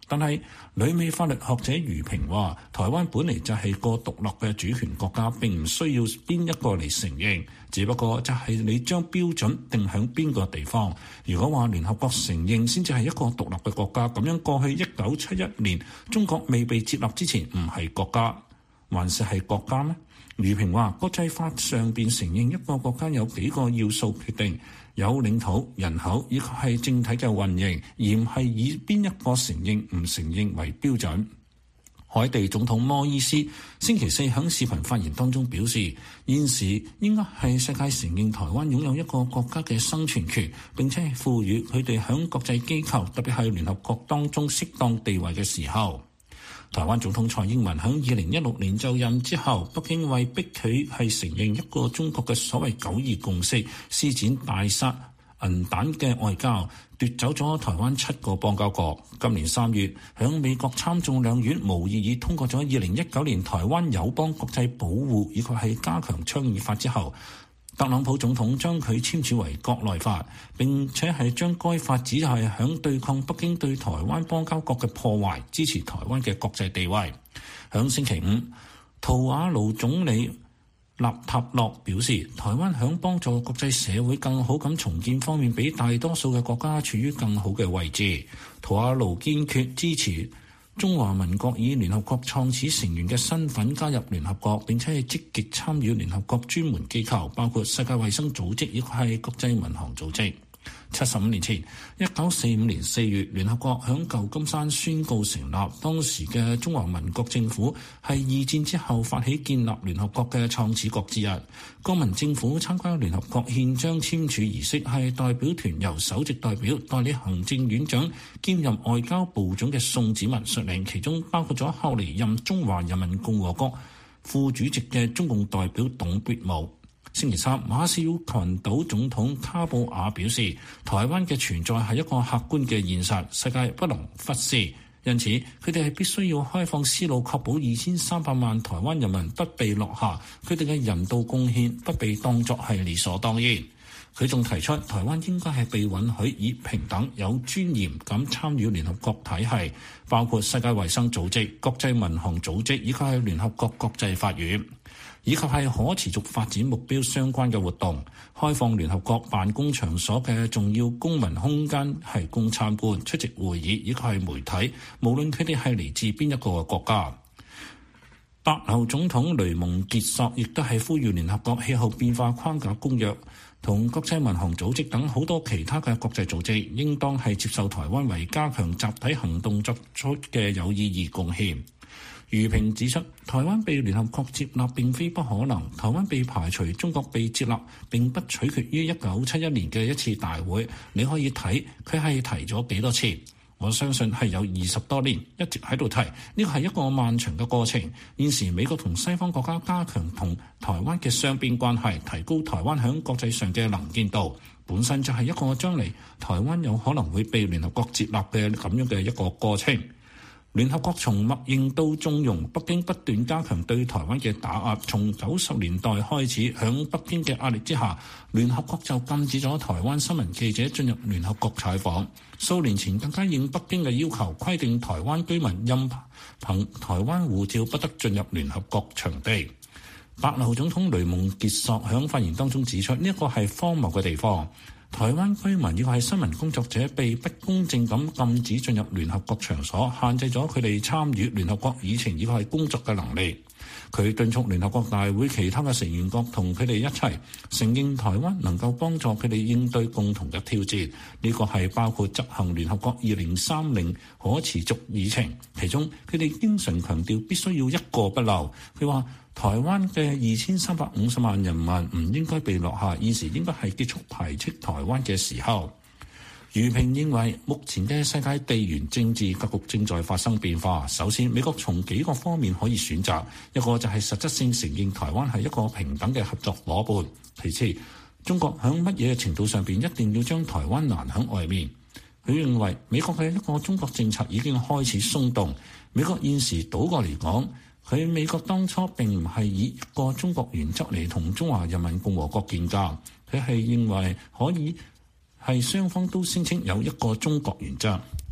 但係旅美法律學者余平話，台灣本嚟就係個獨立嘅主權國家，並唔需要邊一個嚟承認，只不過就係你將標準定喺邊個地方。如果話聯合國承認先至係一個獨立嘅國家，咁樣過去一九七一年中國未被接納之前唔係國家，還是係國家咩？余平話，國際法上邊承認一個國家有幾個要素決定，有領土、人口，以及係政體嘅運營，而唔係以邊一個承認唔承認為標準。海地總統摩伊斯星期四喺視頻發言當中表示，現時應該係世界承認台灣擁有一個國家嘅生存權，並且係賦予佢哋喺國際機構，特別係聯合國當中適當地位嘅時候。台灣總統蔡英文喺二零一六年就任之後，北京為逼佢係承認一個中國嘅所謂九二共識，施展大殺銀彈嘅外交，奪走咗台灣七個邦交國。今年三月，喺美國參眾兩院無異議通過咗二零一九年台灣友邦國際保護以及係加強倡議法之後，特朗普總統將佢簽署為國內法，並且係將該法只係響對抗北京對台灣邦交國嘅破壞，支持台灣嘅國際地位。響星期五，圖瓦盧總理納塔諾表示，台灣響幫助國際社會更好咁重建方面，比大多數嘅國家處於更好嘅位置。圖瓦盧堅決支持中華民國以聯合國創始成員嘅身份加入聯合國，並且係積極參與聯合國專門機構，包括世界衛生組織以及係國際民航組織。七十五年前，一九四五年四月，聯合國響舊金山宣告成立。當時嘅中華民國政府係二戰之後發起建立聯合國嘅創始國之一。國民政府參加聯合國憲章簽署儀式，係代表團由首席代表、代理行政院長兼任外交部長嘅宋子文率領，其中包括咗後嚟任中華人民共和國副主席嘅中共代表董必武。星期三，馬紹爾群島總統卡布亞表示，台灣嘅存在係一個客觀嘅現實，世界不能忽視，因此佢哋係必須要開放思路，確保二千三百萬台灣人民不被落下，佢哋嘅人道貢獻不被當作係理所當然。佢仲提出，台灣應該係被允許以平等、有尊嚴咁參與聯合國體系，包括世界衛生組織、國際民航組織以及係聯合國國際法院，以及係可持續發展目標相關嘅活動，開放聯合國辦公場所嘅重要公民空間係供參觀、出席會議，以及係媒體，無論佢哋係嚟自邊一個國家。白樓總統雷蒙傑索亦都係呼籲聯合國氣候變化框架公約同國際民航組織等好多其他嘅國際組織，應當係接受台灣為加強集體行動作出嘅有意義貢獻。余平指出，台灣被聯合國接納並非不可能，台灣被排除、中國被接納並不取決於一九七一年嘅一次大會。你可以睇佢係提咗幾多次，我相信係有二十多年一直喺度提，呢個係一個漫長嘅過程。現時美國同西方國家加強同台灣嘅雙邊關係，提高台灣喺國際上嘅能見度，本身就係一個將來台灣有可能會被聯合國接納嘅咁樣嘅一個過程。聯合國從默認到縱容，北京不斷加強對台灣嘅打壓。從九十年代開始，響北京嘅壓力之下，聯合國就禁止咗台灣新聞記者進入聯合國採訪。數年前更加應北京嘅要求，規定台灣居民任憑台灣護照不得進入聯合國場地。白樓總統雷蒙傑索響發言當中指出，呢一個係荒謬嘅地方。台灣居民亦係新聞工作者被不公正咁禁止進入聯合國場所，限制咗佢哋參與聯合國議程以及係工作嘅能力。佢敦促聯合國大會其他嘅成員國同佢哋一齊承認台灣能夠幫助佢哋應對共同嘅挑戰，呢個係包括執行聯合國二零三零可持續議程，其中佢哋經常強調必須要一個不漏。佢話台灣嘅二千三百五十萬人民唔應該被落下，現時應該係結束排斥台灣嘅時候。余平認為，目前嘅世界地緣政治格局正在發生變化。首先，美國從幾個方面可以選擇，一個就係實質性承認台灣係一個平等嘅合作夥伴。其次，中國喺乜嘢程度上邊一定要將台灣攔喺外面。佢認為美國嘅一個中國政策已經開始鬆動。美國現時倒過嚟講，佢美國當初並唔係以一個中國原則嚟同中華人民共和國建交，佢係認為可以係雙方都聲稱有一個中國原則。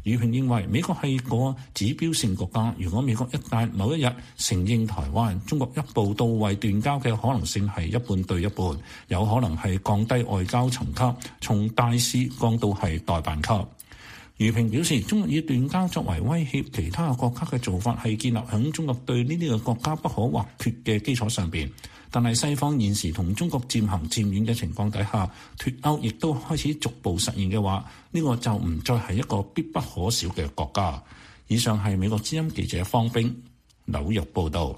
輿評認為美國係個指標性國家，如果美國一旦某一日承認台灣，中國一步到位斷交嘅可能性係一半對一半，有可能係降低外交層級，從大使降到係代辦級。輿評表示，中國以斷交作為威脅其他國家嘅做法係建立響中國對呢啲嘅國家不可或缺嘅基礎上邊。但係西方現時同中國漸行漸遠嘅情況底下，脫歐亦都開始逐步實現嘅話，呢個就唔再係一個必不可少嘅國家。以上係美國之音記者方冰紐約報導。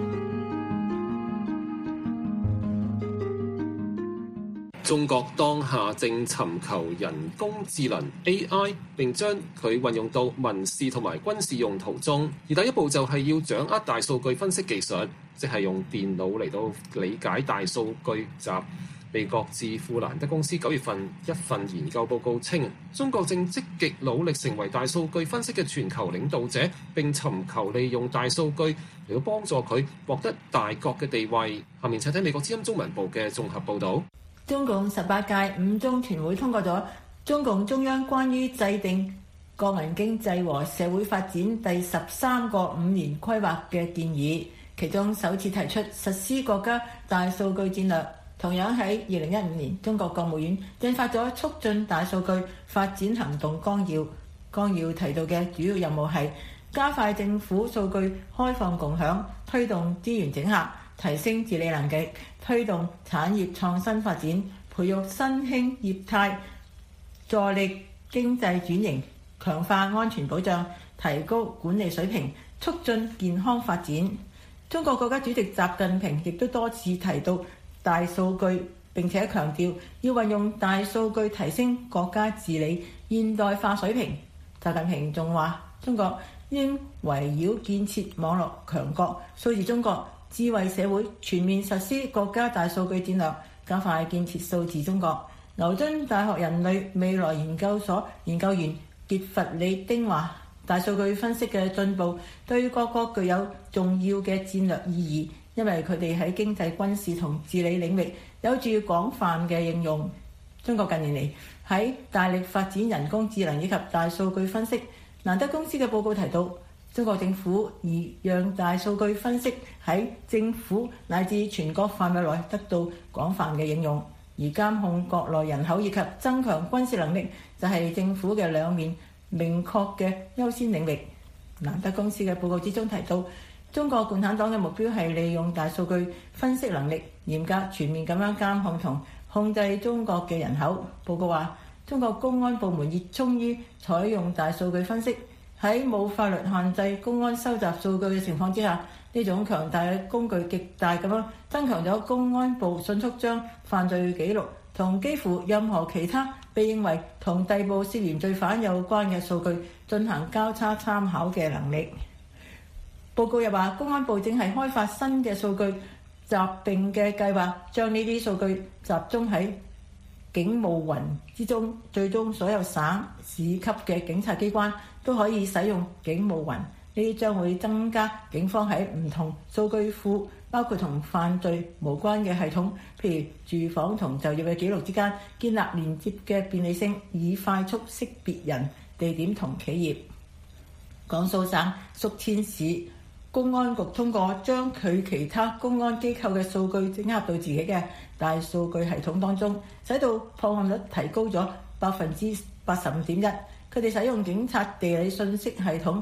中國當下正尋求人工智能 A I， 並將佢運用到民事同埋軍事用途中。而第一步就係要掌握大數據分析技術，即係用電腦嚟到理解大數據集。美國智庫蘭德公司九月份一份研究報告稱，中國正積極努力成為大數據分析嘅全球領導者，並尋求利用大數據嚟到幫助佢獲得大國嘅地位。下面請睇美國之音中文部嘅綜合報導。 中共十八屆五中全會通過咗中共中央關於制定國民經濟和社會發展第十三個五年規劃嘅建議，其中首次提出實施國家大數據戰略。同樣喺二零一五年，中國國務院印發咗促進大數據發展行動綱要，綱要提到嘅主要任務係加快政府數據開放共享，推動資源整合，提升治理能力，推動產業創新發展，培育新興業態，助力經濟轉型，強化安全保障，提高管理水平，促進健康發展。中國國家主席習近平亦都多次提到大數據，並且強調要運用大數據提升國家治理現代化水平。習近平仲話，中國應圍繞建設網絡強國、數字中國、智慧社會，全面實施國家大數據戰略，加快建設數字中國。牛津大學人類未來研究所研究員傑弗里丁話，大數據分析嘅進步對各國具有重要嘅戰略意義，因為佢哋喺經濟、軍事同治理領域有住廣泛嘅應用。中國近年嚟喺大力發展人工智能以及大數據分析。蘭德公司嘅報告提到，中國政府已讓大數據分析喺政府乃至全國範圍內得到廣泛嘅應用，而監控國內人口以及增強軍事能力就係政府嘅兩面明確嘅優先領域。蘭德公司嘅報告之中提到，中國共產黨嘅目標係利用大數據分析能力，嚴格全面咁樣監控同控制中國嘅人口。報告話，中國公安部門熱衷於採用大數據分析，喺冇法律限制公安收集數據嘅情況之下，呢種強大嘅工具極大咁樣增強咗公安部迅速將犯罪記錄同幾乎任何其他被認為同逮捕涉嫌罪犯有關嘅數據進行交叉參考嘅能力。報告又話，公安部正係開發新嘅數據集併嘅計劃，將呢啲數據集中喺警務雲之中，最終所有省市級嘅警察機關都可以使用警務雲。呢啲將會增加警方喺唔同數據庫，包括同犯罪無關嘅系統，譬如住房同就業嘅記錄之間建立連接嘅便利性，以快速識別人、地點同企業。江蘇省宿遷市公安局通過將佢其他公安機構嘅數據整合到自己嘅大數據系統當中，使到破案率提高咗百分之八十五點一。佢哋使用警察地理信息系統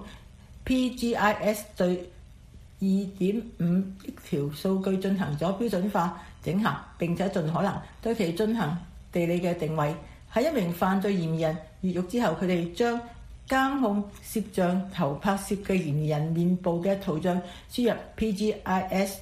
P G I S 對二點五億條數據進行咗標準化整合，並且盡可能對其進行地理嘅定位。喺一名犯罪嫌疑人越獄之後，佢哋將監控攝像頭拍攝嘅嫌疑人面部嘅圖像輸入 P G I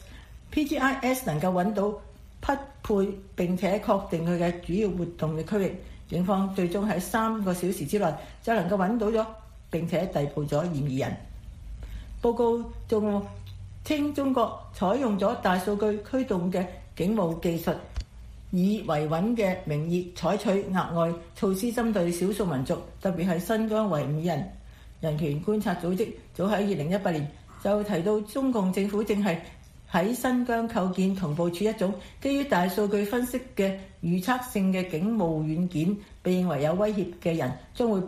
S，P G I S 能夠揾到匹配並且確定佢嘅主要活動嘅區域。警方最終喺三個小時之內就能夠揾到咗並且逮捕咗嫌疑人。報告仲稱，中國採用咗大數據驅動嘅警務技術，以維穩嘅名義採取額外措施針對少數民族，特別係新疆維吾爾人。人權觀察組織早喺二零一八年就提到，中共政府正係喺新疆構建同部署一種基於大數據分析嘅預測性嘅警務軟件，被認為有威脅嘅人將會被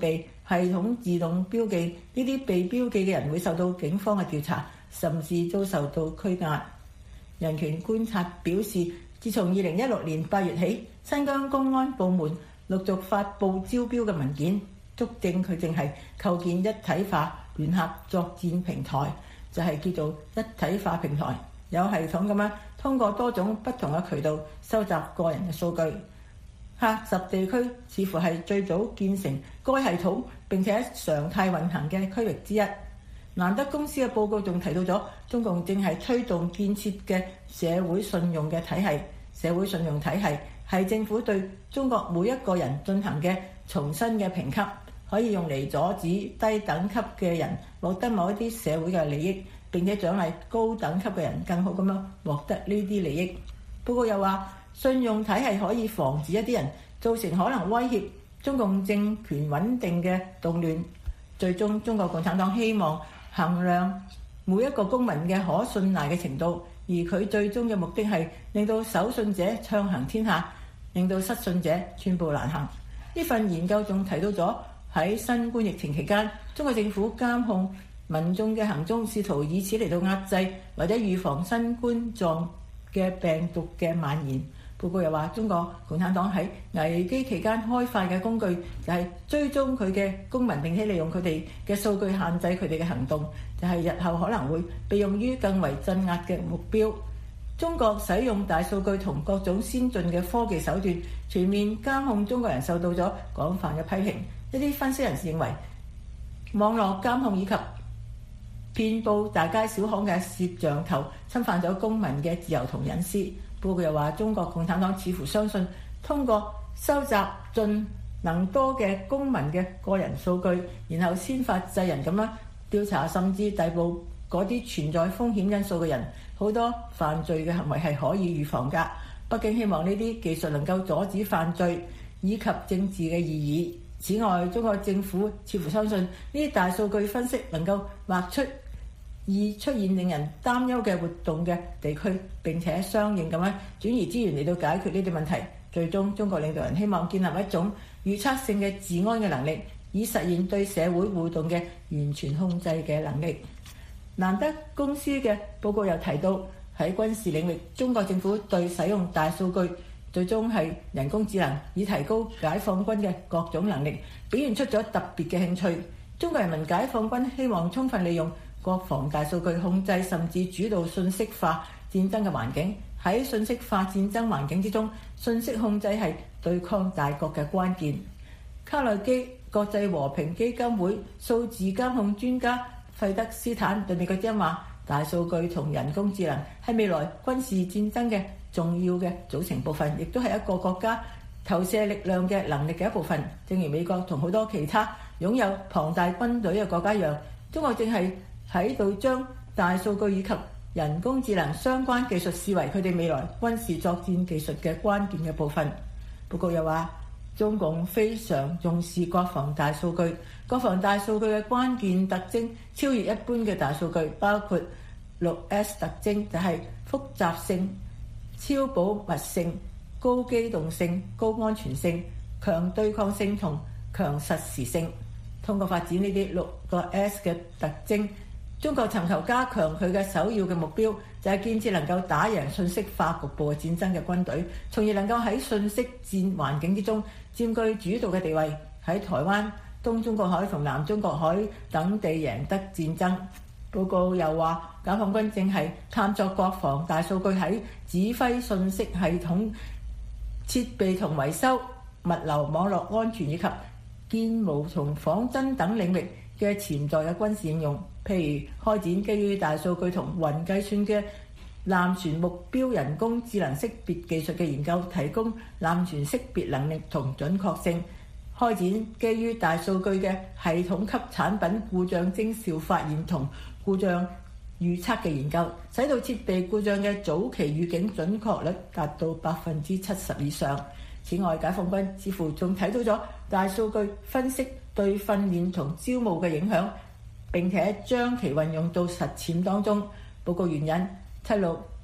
系統自動標記，呢啲被標記嘅人會受到警方嘅調查，甚至遭受到拘押。人權觀察表示，自從二零一六年八月起，新疆公安部門陸續發布招標嘅文件，足證佢淨係構建一體化聯合作戰平台，就係、是、叫做一體化平台，有系統咁樣通過多種不同嘅渠道收集個人嘅數據。喀什地區似乎係最早建成該系統並且常態運行嘅區域之一。蘭德公司嘅報告仲提到咗中共正係推動建設嘅社會信用嘅體系。社會信用體系係政府對中國每一個人進行嘅重新嘅評級，可以用嚟阻止低等級嘅人獲得某一啲社會嘅利益，並且獎勵高等級嘅人更好咁樣獲得呢啲利益。報告又話，信用體系可以防止一啲人造成可能威脅中共政權穩定嘅動亂。最終，中國共產黨希望衡量每一個公民嘅可信賴嘅程度，而佢最終嘅目的係令到守信者暢行天下，令到失信者寸步難行。呢份研究仲提到咗喺新冠疫情期間，中國政府監控民眾嘅行蹤，試圖以此嚟到壓制或者預防新冠狀嘅病毒嘅蔓延。報告又話，中國共產黨喺危機期間開發嘅工具就係追蹤佢嘅公民，並且利用佢哋嘅數據限制佢哋嘅行動，就係日後可能會被用於更為鎮壓嘅目標。中國使用大數據同各種先進嘅科技手段全面監控中國人，受到咗廣泛嘅批評。一啲分析人士認為，網絡監控以及遍佈大街小巷嘅攝像頭侵犯咗公民嘅自由同隱私。報告又話，中國共產黨似乎相信通過收集盡能多嘅公民嘅個人數據，然後先發制人咁樣調查，甚至逮捕嗰啲存在風險因素嘅人，好多犯罪嘅行為係可以預防㗎。北京希望呢啲技術能夠阻止犯罪以及政治嘅異議。此外，中國政府似乎相信呢啲大數據分析能夠畫出易出現令人擔憂嘅活動嘅地區，並且相應咁樣轉移資源嚟到解決呢啲問題。最終，中國領導人希望建立一種預測性嘅治安嘅能力，以實現對社會互動嘅完全控制嘅能力。蘭德公司嘅報告又提到，喺軍事領域，中國政府對使用大數據，最終係人工智能，以提高解放軍嘅各種能力，表現出咗特別嘅興趣。中國人民解放軍希望充分利用國防大數據控制甚至主導信息化戰爭嘅環境。喺信息化戰爭環境之中，信息控制係對抗大國嘅關鍵。卡內基國際和平基金會數字監控專家費德斯坦對美國之音話，大數據同人工智能係未來軍事戰爭嘅重要嘅組成部分，亦都係一個國家投射力量嘅能力嘅一部分。正如美國同好多其他擁有龐大軍隊嘅國家一樣，中國正係喺度將大數據以及人工智能相關技術視為佢哋未來軍事作戰技術嘅關鍵嘅部分。報告又話，中共非常重視國防大數據，國防大數據嘅關鍵特徵超越一般嘅大數據，包括六 S 特徵，就係複雜性、超保密性、高機動性、高安全性、強對抗性同強實時性。通過發展呢啲六個 S 嘅特徵，中國尋求加強佢嘅首要嘅目標，就係建設能夠打贏信息化局部嘅戰爭嘅軍隊，從而能夠喺信息戰環境之中佔據主導嘅地位，喺台灣、東中國海同南中國海等地贏得戰爭。報告又話，解放軍正係探索國防大數據喺指揮信息系統設備同維修、物流網絡安全以及建模同仿真等領域嘅潛在嘅軍事應用，譬如開展基於大數據同雲計算嘅艦船目標人工智能識別技術嘅研究，提供艦船識別能力同準確性；開展基於大數據嘅系統級產品故障徵兆發現同故障預測嘅研究，使到設備故障嘅早期預警準確率達到百分之七十以上。此外，解放軍似乎仲睇到咗大數據分析對訓練同招募嘅影響，並且將其運用到實踐當中。報告援引七六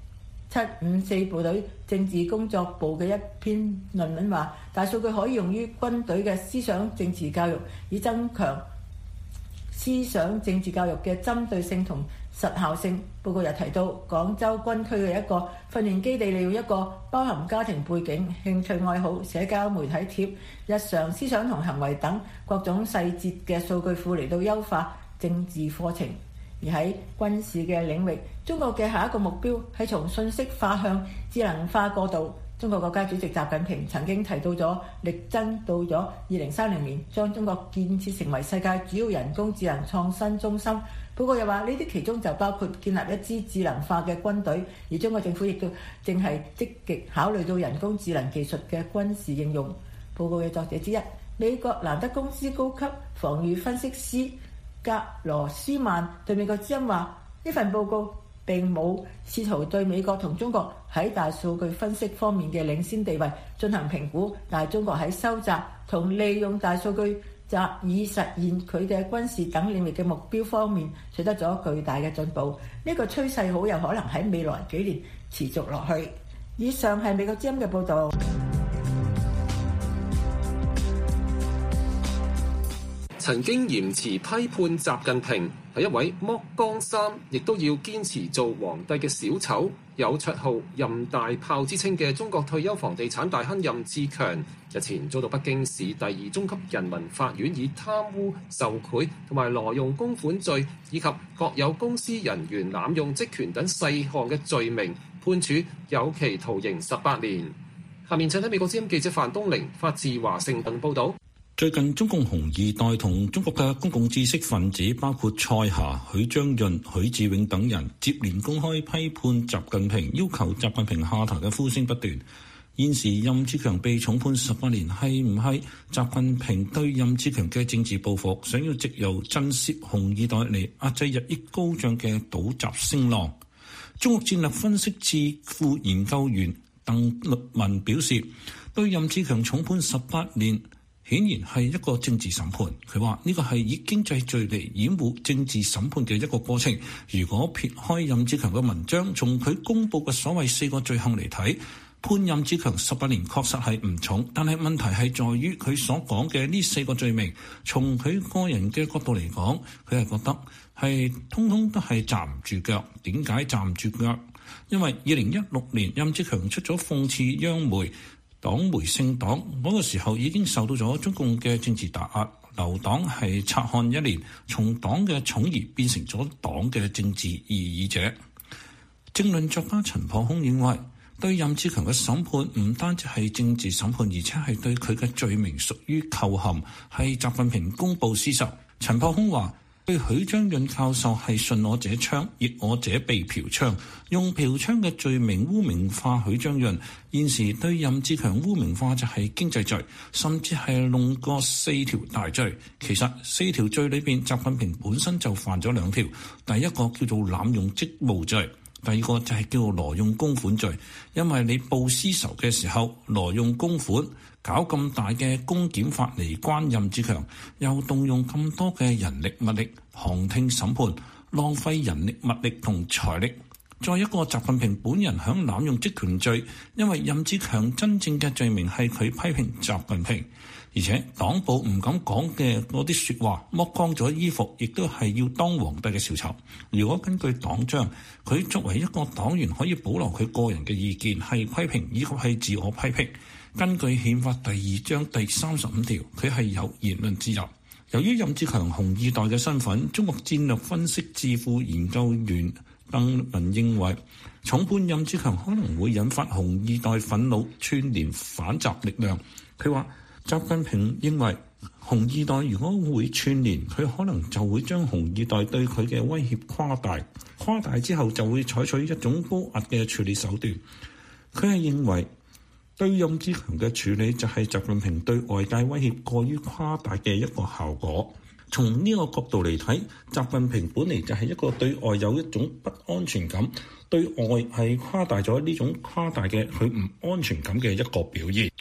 七五四部隊政治工作部嘅一篇論文話，大數據可以用於軍隊嘅思想政治教育，以增強思想政治教育嘅針對性同實效性。報告又提到，廣州軍區嘅一個訓練基地利用一個包含家庭背景、興趣愛好、社交媒體貼、日常思想同行為等各種細節嘅數據庫嚟到優化政治課程。而喺軍事嘅領域，中國嘅下一個目標係從信息化向智能化過渡。中國國家主席習近平曾經提到咗，力爭到咗二零三零年將中國建設成為世界主要人工智能創新中心。報告又話，呢啲其中就包括建立一支智能化嘅軍隊，而中國政府亦都正係積極考慮到人工智能技術嘅軍事應用。報告嘅作者之一，美國蘭德公司高級防禦分析師格羅斯曼對美國之音話：呢份報告並冇試圖對美國同中國喺大數據分析方面嘅領先地位進行評估，但係中國喺收集同利用大數據集以實現佢嘅軍事等領域嘅目標方面取得咗巨大嘅進步。呢個趨勢好有可能喺未來幾年持續落去。以上係美國之音嘅報導。 曾經嚴詞批判習近平係一位剝光衫亦都要堅持做皇帝嘅小丑，有綽號任大炮之稱嘅中國退休房地產大亨任志強，日前遭到北京市第二中級人民法院以貪污受賄同埋挪用公款罪以及國有公司人員濫用職權等細項嘅罪名判處有期徒刑十八年。下面請睇美國之音記者范東玲發自華盛頓報導。 最近中共紅二代同中國嘅公共知識分子，包括蔡霞、許章潤、許志永等人，接連公開批判習近平，要求習近平下台嘅呼聲不斷。現時任志強被重判十八年，係唔係習近平對任志強嘅政治報復，想要藉由震懾紅二代嚟壓制日益高漲嘅倒習聲浪？中國戰略分析智庫研究員鄧律文表示，對任志強重判十八年顯然係一個政治審判。佢話呢個係以經濟罪嚟掩護政治審判嘅一個過程。如果撇開任志強嘅文章，從佢公布嘅所謂四個罪行嚟睇，判任志強十八年確實係唔重。但係問題係在於佢所講嘅呢四個罪名，從佢個人嘅角度嚟講，佢係覺得係通通都係站唔住腳。點解站唔住腳？因為二零一六年任志強出咗諷刺央媒黨媒姓黨嗰個時候，已經受到咗中共嘅政治打壓，留黨係察看一年，從黨嘅寵兒變成咗黨嘅政治異議者。政論作家陳破空認為，對任志強嘅審判唔單止係政治審判，而且係對佢嘅罪名屬於構陷，係習近平公報私仇。陳破空話，對許章潤教授係順我者昌，逆我者被嫖娼，用嫖娼嘅罪名污名化許章潤。現時對任志強污名化就係經濟罪，甚至係弄過四條大罪。其實四條罪裏邊，習近平本身就犯咗兩條。第一個叫做濫用職務罪，第二個就係叫做挪用公款罪。因為你報私仇嘅時候挪用公款，搞咁大嘅公檢法嚟關任志強，又動用咁多嘅人力物力旁聽審判，浪費人力物力同財力。再一個，習近平本人響濫用職權罪，因為任志強真正嘅罪名係佢批評習近平，而且黨報唔敢講嘅嗰啲說話，剝光咗衣服，亦都係要當皇帝嘅小丑。如果根據黨章，佢作為一個黨員可以保留佢個人嘅意見，係批評以及係自我批評。根據憲法第二章第三十五條，佢係有言論自由。由於任志強紅二代嘅身份，中國戰略分析智庫研究員鄧文認為，重判任志強可能會引發紅二代憤怒，串聯反習力量。佢話習近平認為紅二代如果會串聯，佢可能就會將紅二代對佢嘅威脅誇大，誇大之後就會採取一種高壓嘅處理手段。佢係認為對任志強嘅處理就係習近平對外界威脅過於誇大嘅一個效果。從呢個角度嚟睇，習近平本嚟就係一個對外有一種不安全感，對外係誇大咗呢種誇大嘅佢唔安全感嘅一個表現。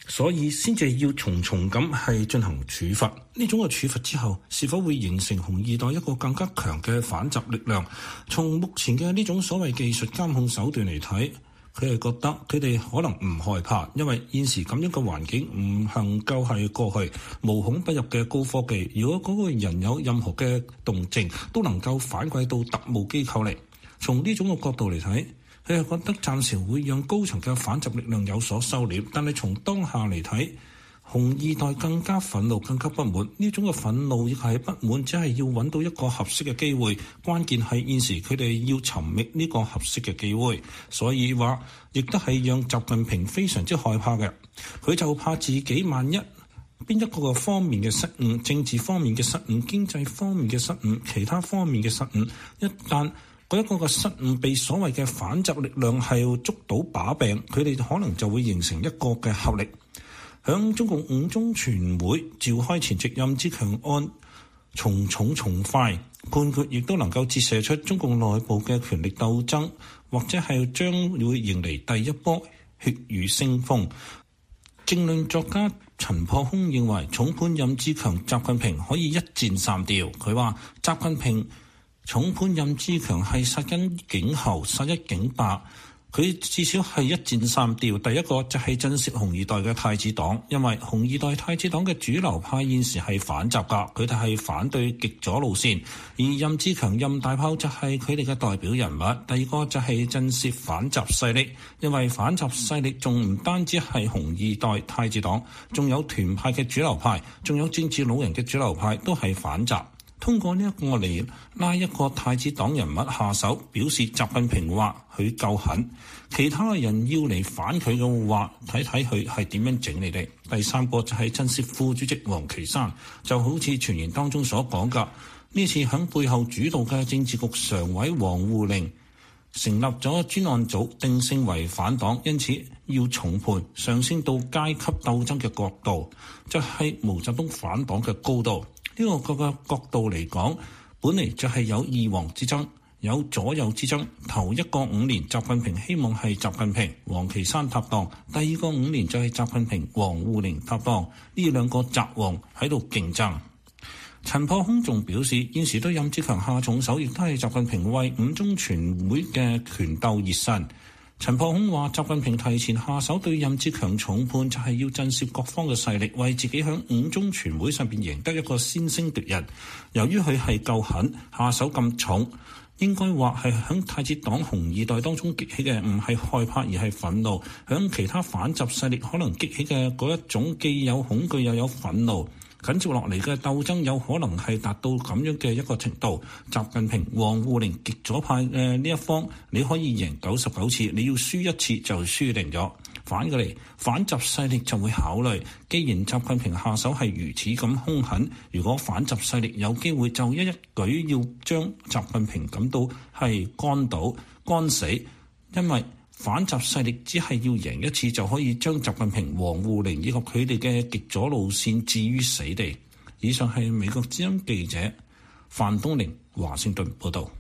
所以先至要重重咁係進行處罰。呢種嘅處罰之後，是否會形成紅二代一個更加強嘅反襲力量？從目前嘅呢種所謂技術監控手段嚟睇，佢係覺得佢哋可能唔害怕，因為現時咁樣嘅環境唔能夠係過去無孔不入嘅高科技。如果嗰個人有任何嘅動靜，都能夠反饋到特務機構嚟。從呢種嘅角度嚟睇，佢係覺得暫時會讓高層嘅反襲力量有所收斂。但係從當下嚟睇，紅二代更加憤怒，更加不滿。呢種嘅憤怒亦係不滿，只係要揾到一個合適嘅機會。關鍵係現時佢哋要尋覓呢個合適嘅機會，所以話亦都係讓習近平非常之害怕嘅。佢就怕自己萬一邊一個方面嘅失誤，政治方面嘅失誤，經濟方面嘅失誤，其他方面嘅失誤，一旦嗰一個嘅失誤被所謂嘅反襲力量係要捉到把柄，佢哋可能就會形成一個嘅合力。響中共五中全會召開前夕，任志強案從重從快判決，亦都能夠折射出中共內部嘅權力鬥爭，或者係將會迎嚟第一波血雨腥風。政論作家陳破空認為，重判任志強、習近平可以一箭三雕。佢話習近平重判任志強係殺一儆猴，殺一儆百，佢至少係一箭三雕。第一個就係震懾紅二代嘅太子黨，因為紅二代太子黨嘅主流派現時係反習㗎，佢哋係反對極左路線，而任志強、任大炮就係佢哋嘅代表人物。第二個就係震懾反習勢力，因為反習勢力仲唔單止係紅二代太子黨，仲有團派嘅主流派，仲有政治老人嘅主流派都係反習。通過呢一個嚟拉一個太子黨人物下手，表示習近平話佢夠狠，其他人要嚟反佢嘅話，睇睇佢係點樣整你哋。第三個就係震懾副主席王岐山，就好似傳言當中所講㗎，呢次響背後主導嘅政治局常委王滬寧成立咗專案組，定性為反黨，因此要重判，上升到階級鬥爭嘅角度，就係毛澤東反黨嘅高度。呢個各個角度嚟講，本嚟就係有二王之爭，有左右之爭。頭一個五年，習近平希望係習近平、王岐山搭檔；第二個五年就係習近平、王滬寧搭檔。呢兩個習王喺度競爭。陳破空仲表示，現時對任志強下重手，亦都係習近平為五中全會嘅權鬥熱身。陳破空話，習近平提前下手對任志強重判，就係要震懾各方嘅勢力，為自己響五中全會上邊贏得一個先聲奪人。由於佢係夠狠，下手咁重，應該話係響太子黨紅二代當中激起嘅唔係害怕而係憤怒，響其他反習勢力可能激起嘅嗰一種既有恐懼又有憤怒。緊接落嚟嘅鬥爭有可能係達到咁樣嘅一個程度。習近平、王滬寧極左派嘅呢一方，你可以贏九十九次，你要輸一次就輸定咗。反過嚟，反習勢力就會考慮，既然習近平下手係如此咁兇狠，如果反習勢力有機會就一一舉要將習近平感到係幹倒、幹死，因為反習勢力只係要贏一次就可以將習近平、王滬寧以及佢哋嘅極左路線置於死地。以上係美國之音記者范東寧華盛頓報道。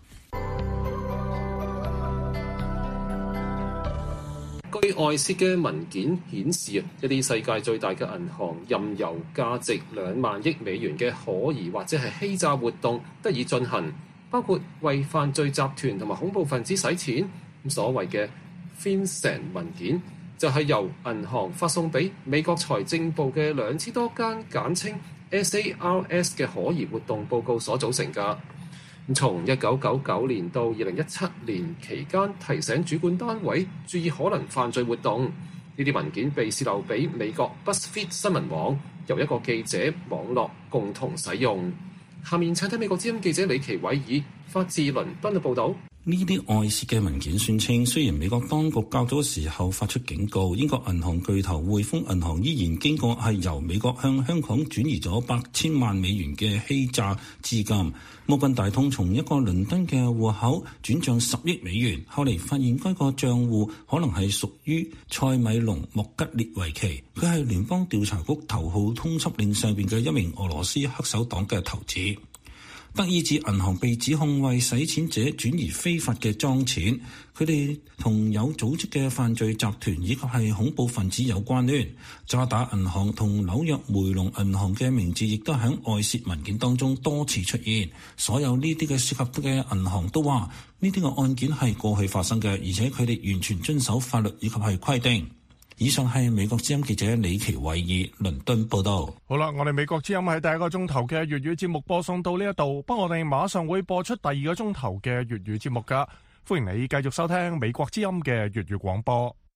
據外泄嘅文件顯示，一啲世界最大嘅銀行任由價值兩萬億美元嘅可疑或者係欺詐活動得以進行，包括為犯罪集團同埋恐怖分子洗錢。所謂嘅FinCEN文件就係由銀行發送俾美國財政部嘅兩千多間簡稱 S A R S 嘅可疑活動報告所組成㗎。從一九九九年到二零一七年期間，提醒主管單位注意可能犯罪活動。呢啲文件被洩漏俾美國 BuzzFeed 新聞網，由一個記者網絡共同使用。下面請睇美國之音記者李奇偉爾發自倫敦嘅報導。 呢啲外泄嘅文件宣稱，雖然美國當局較早時候發出警告，英國銀行巨頭匯豐銀行依然經過係由美國向香港轉移咗八千萬美元嘅欺詐資金。摩根大通從一個倫敦嘅戶口轉帳十億美元，後嚟發現該個帳戶可能係屬於塞米隆莫吉列維奇，佢係聯邦調查局頭號通緝令上邊嘅一名俄羅斯黑手黨嘅頭子。 德意志銀行被指控為洗錢者轉移非法嘅贓錢，佢哋同有組織嘅犯罪集團以及係恐怖分子有關聯。渣打銀行同紐約梅隆銀行嘅名字亦都喺外洩文件當中多次出現。所有呢啲嘅涉及嘅銀行都話呢啲嘅案件係過去發生嘅，而且佢哋完全遵守法律以及係規定。以上係美國之音記者李奇偉爾倫敦報道。 好啦，我哋美國之音喺第一個鐘頭嘅粵語節目播送到呢一度，不過我哋馬上會播出第二個鐘頭嘅粵語節目噶，歡迎你繼續收聽美國之音嘅粵語廣播。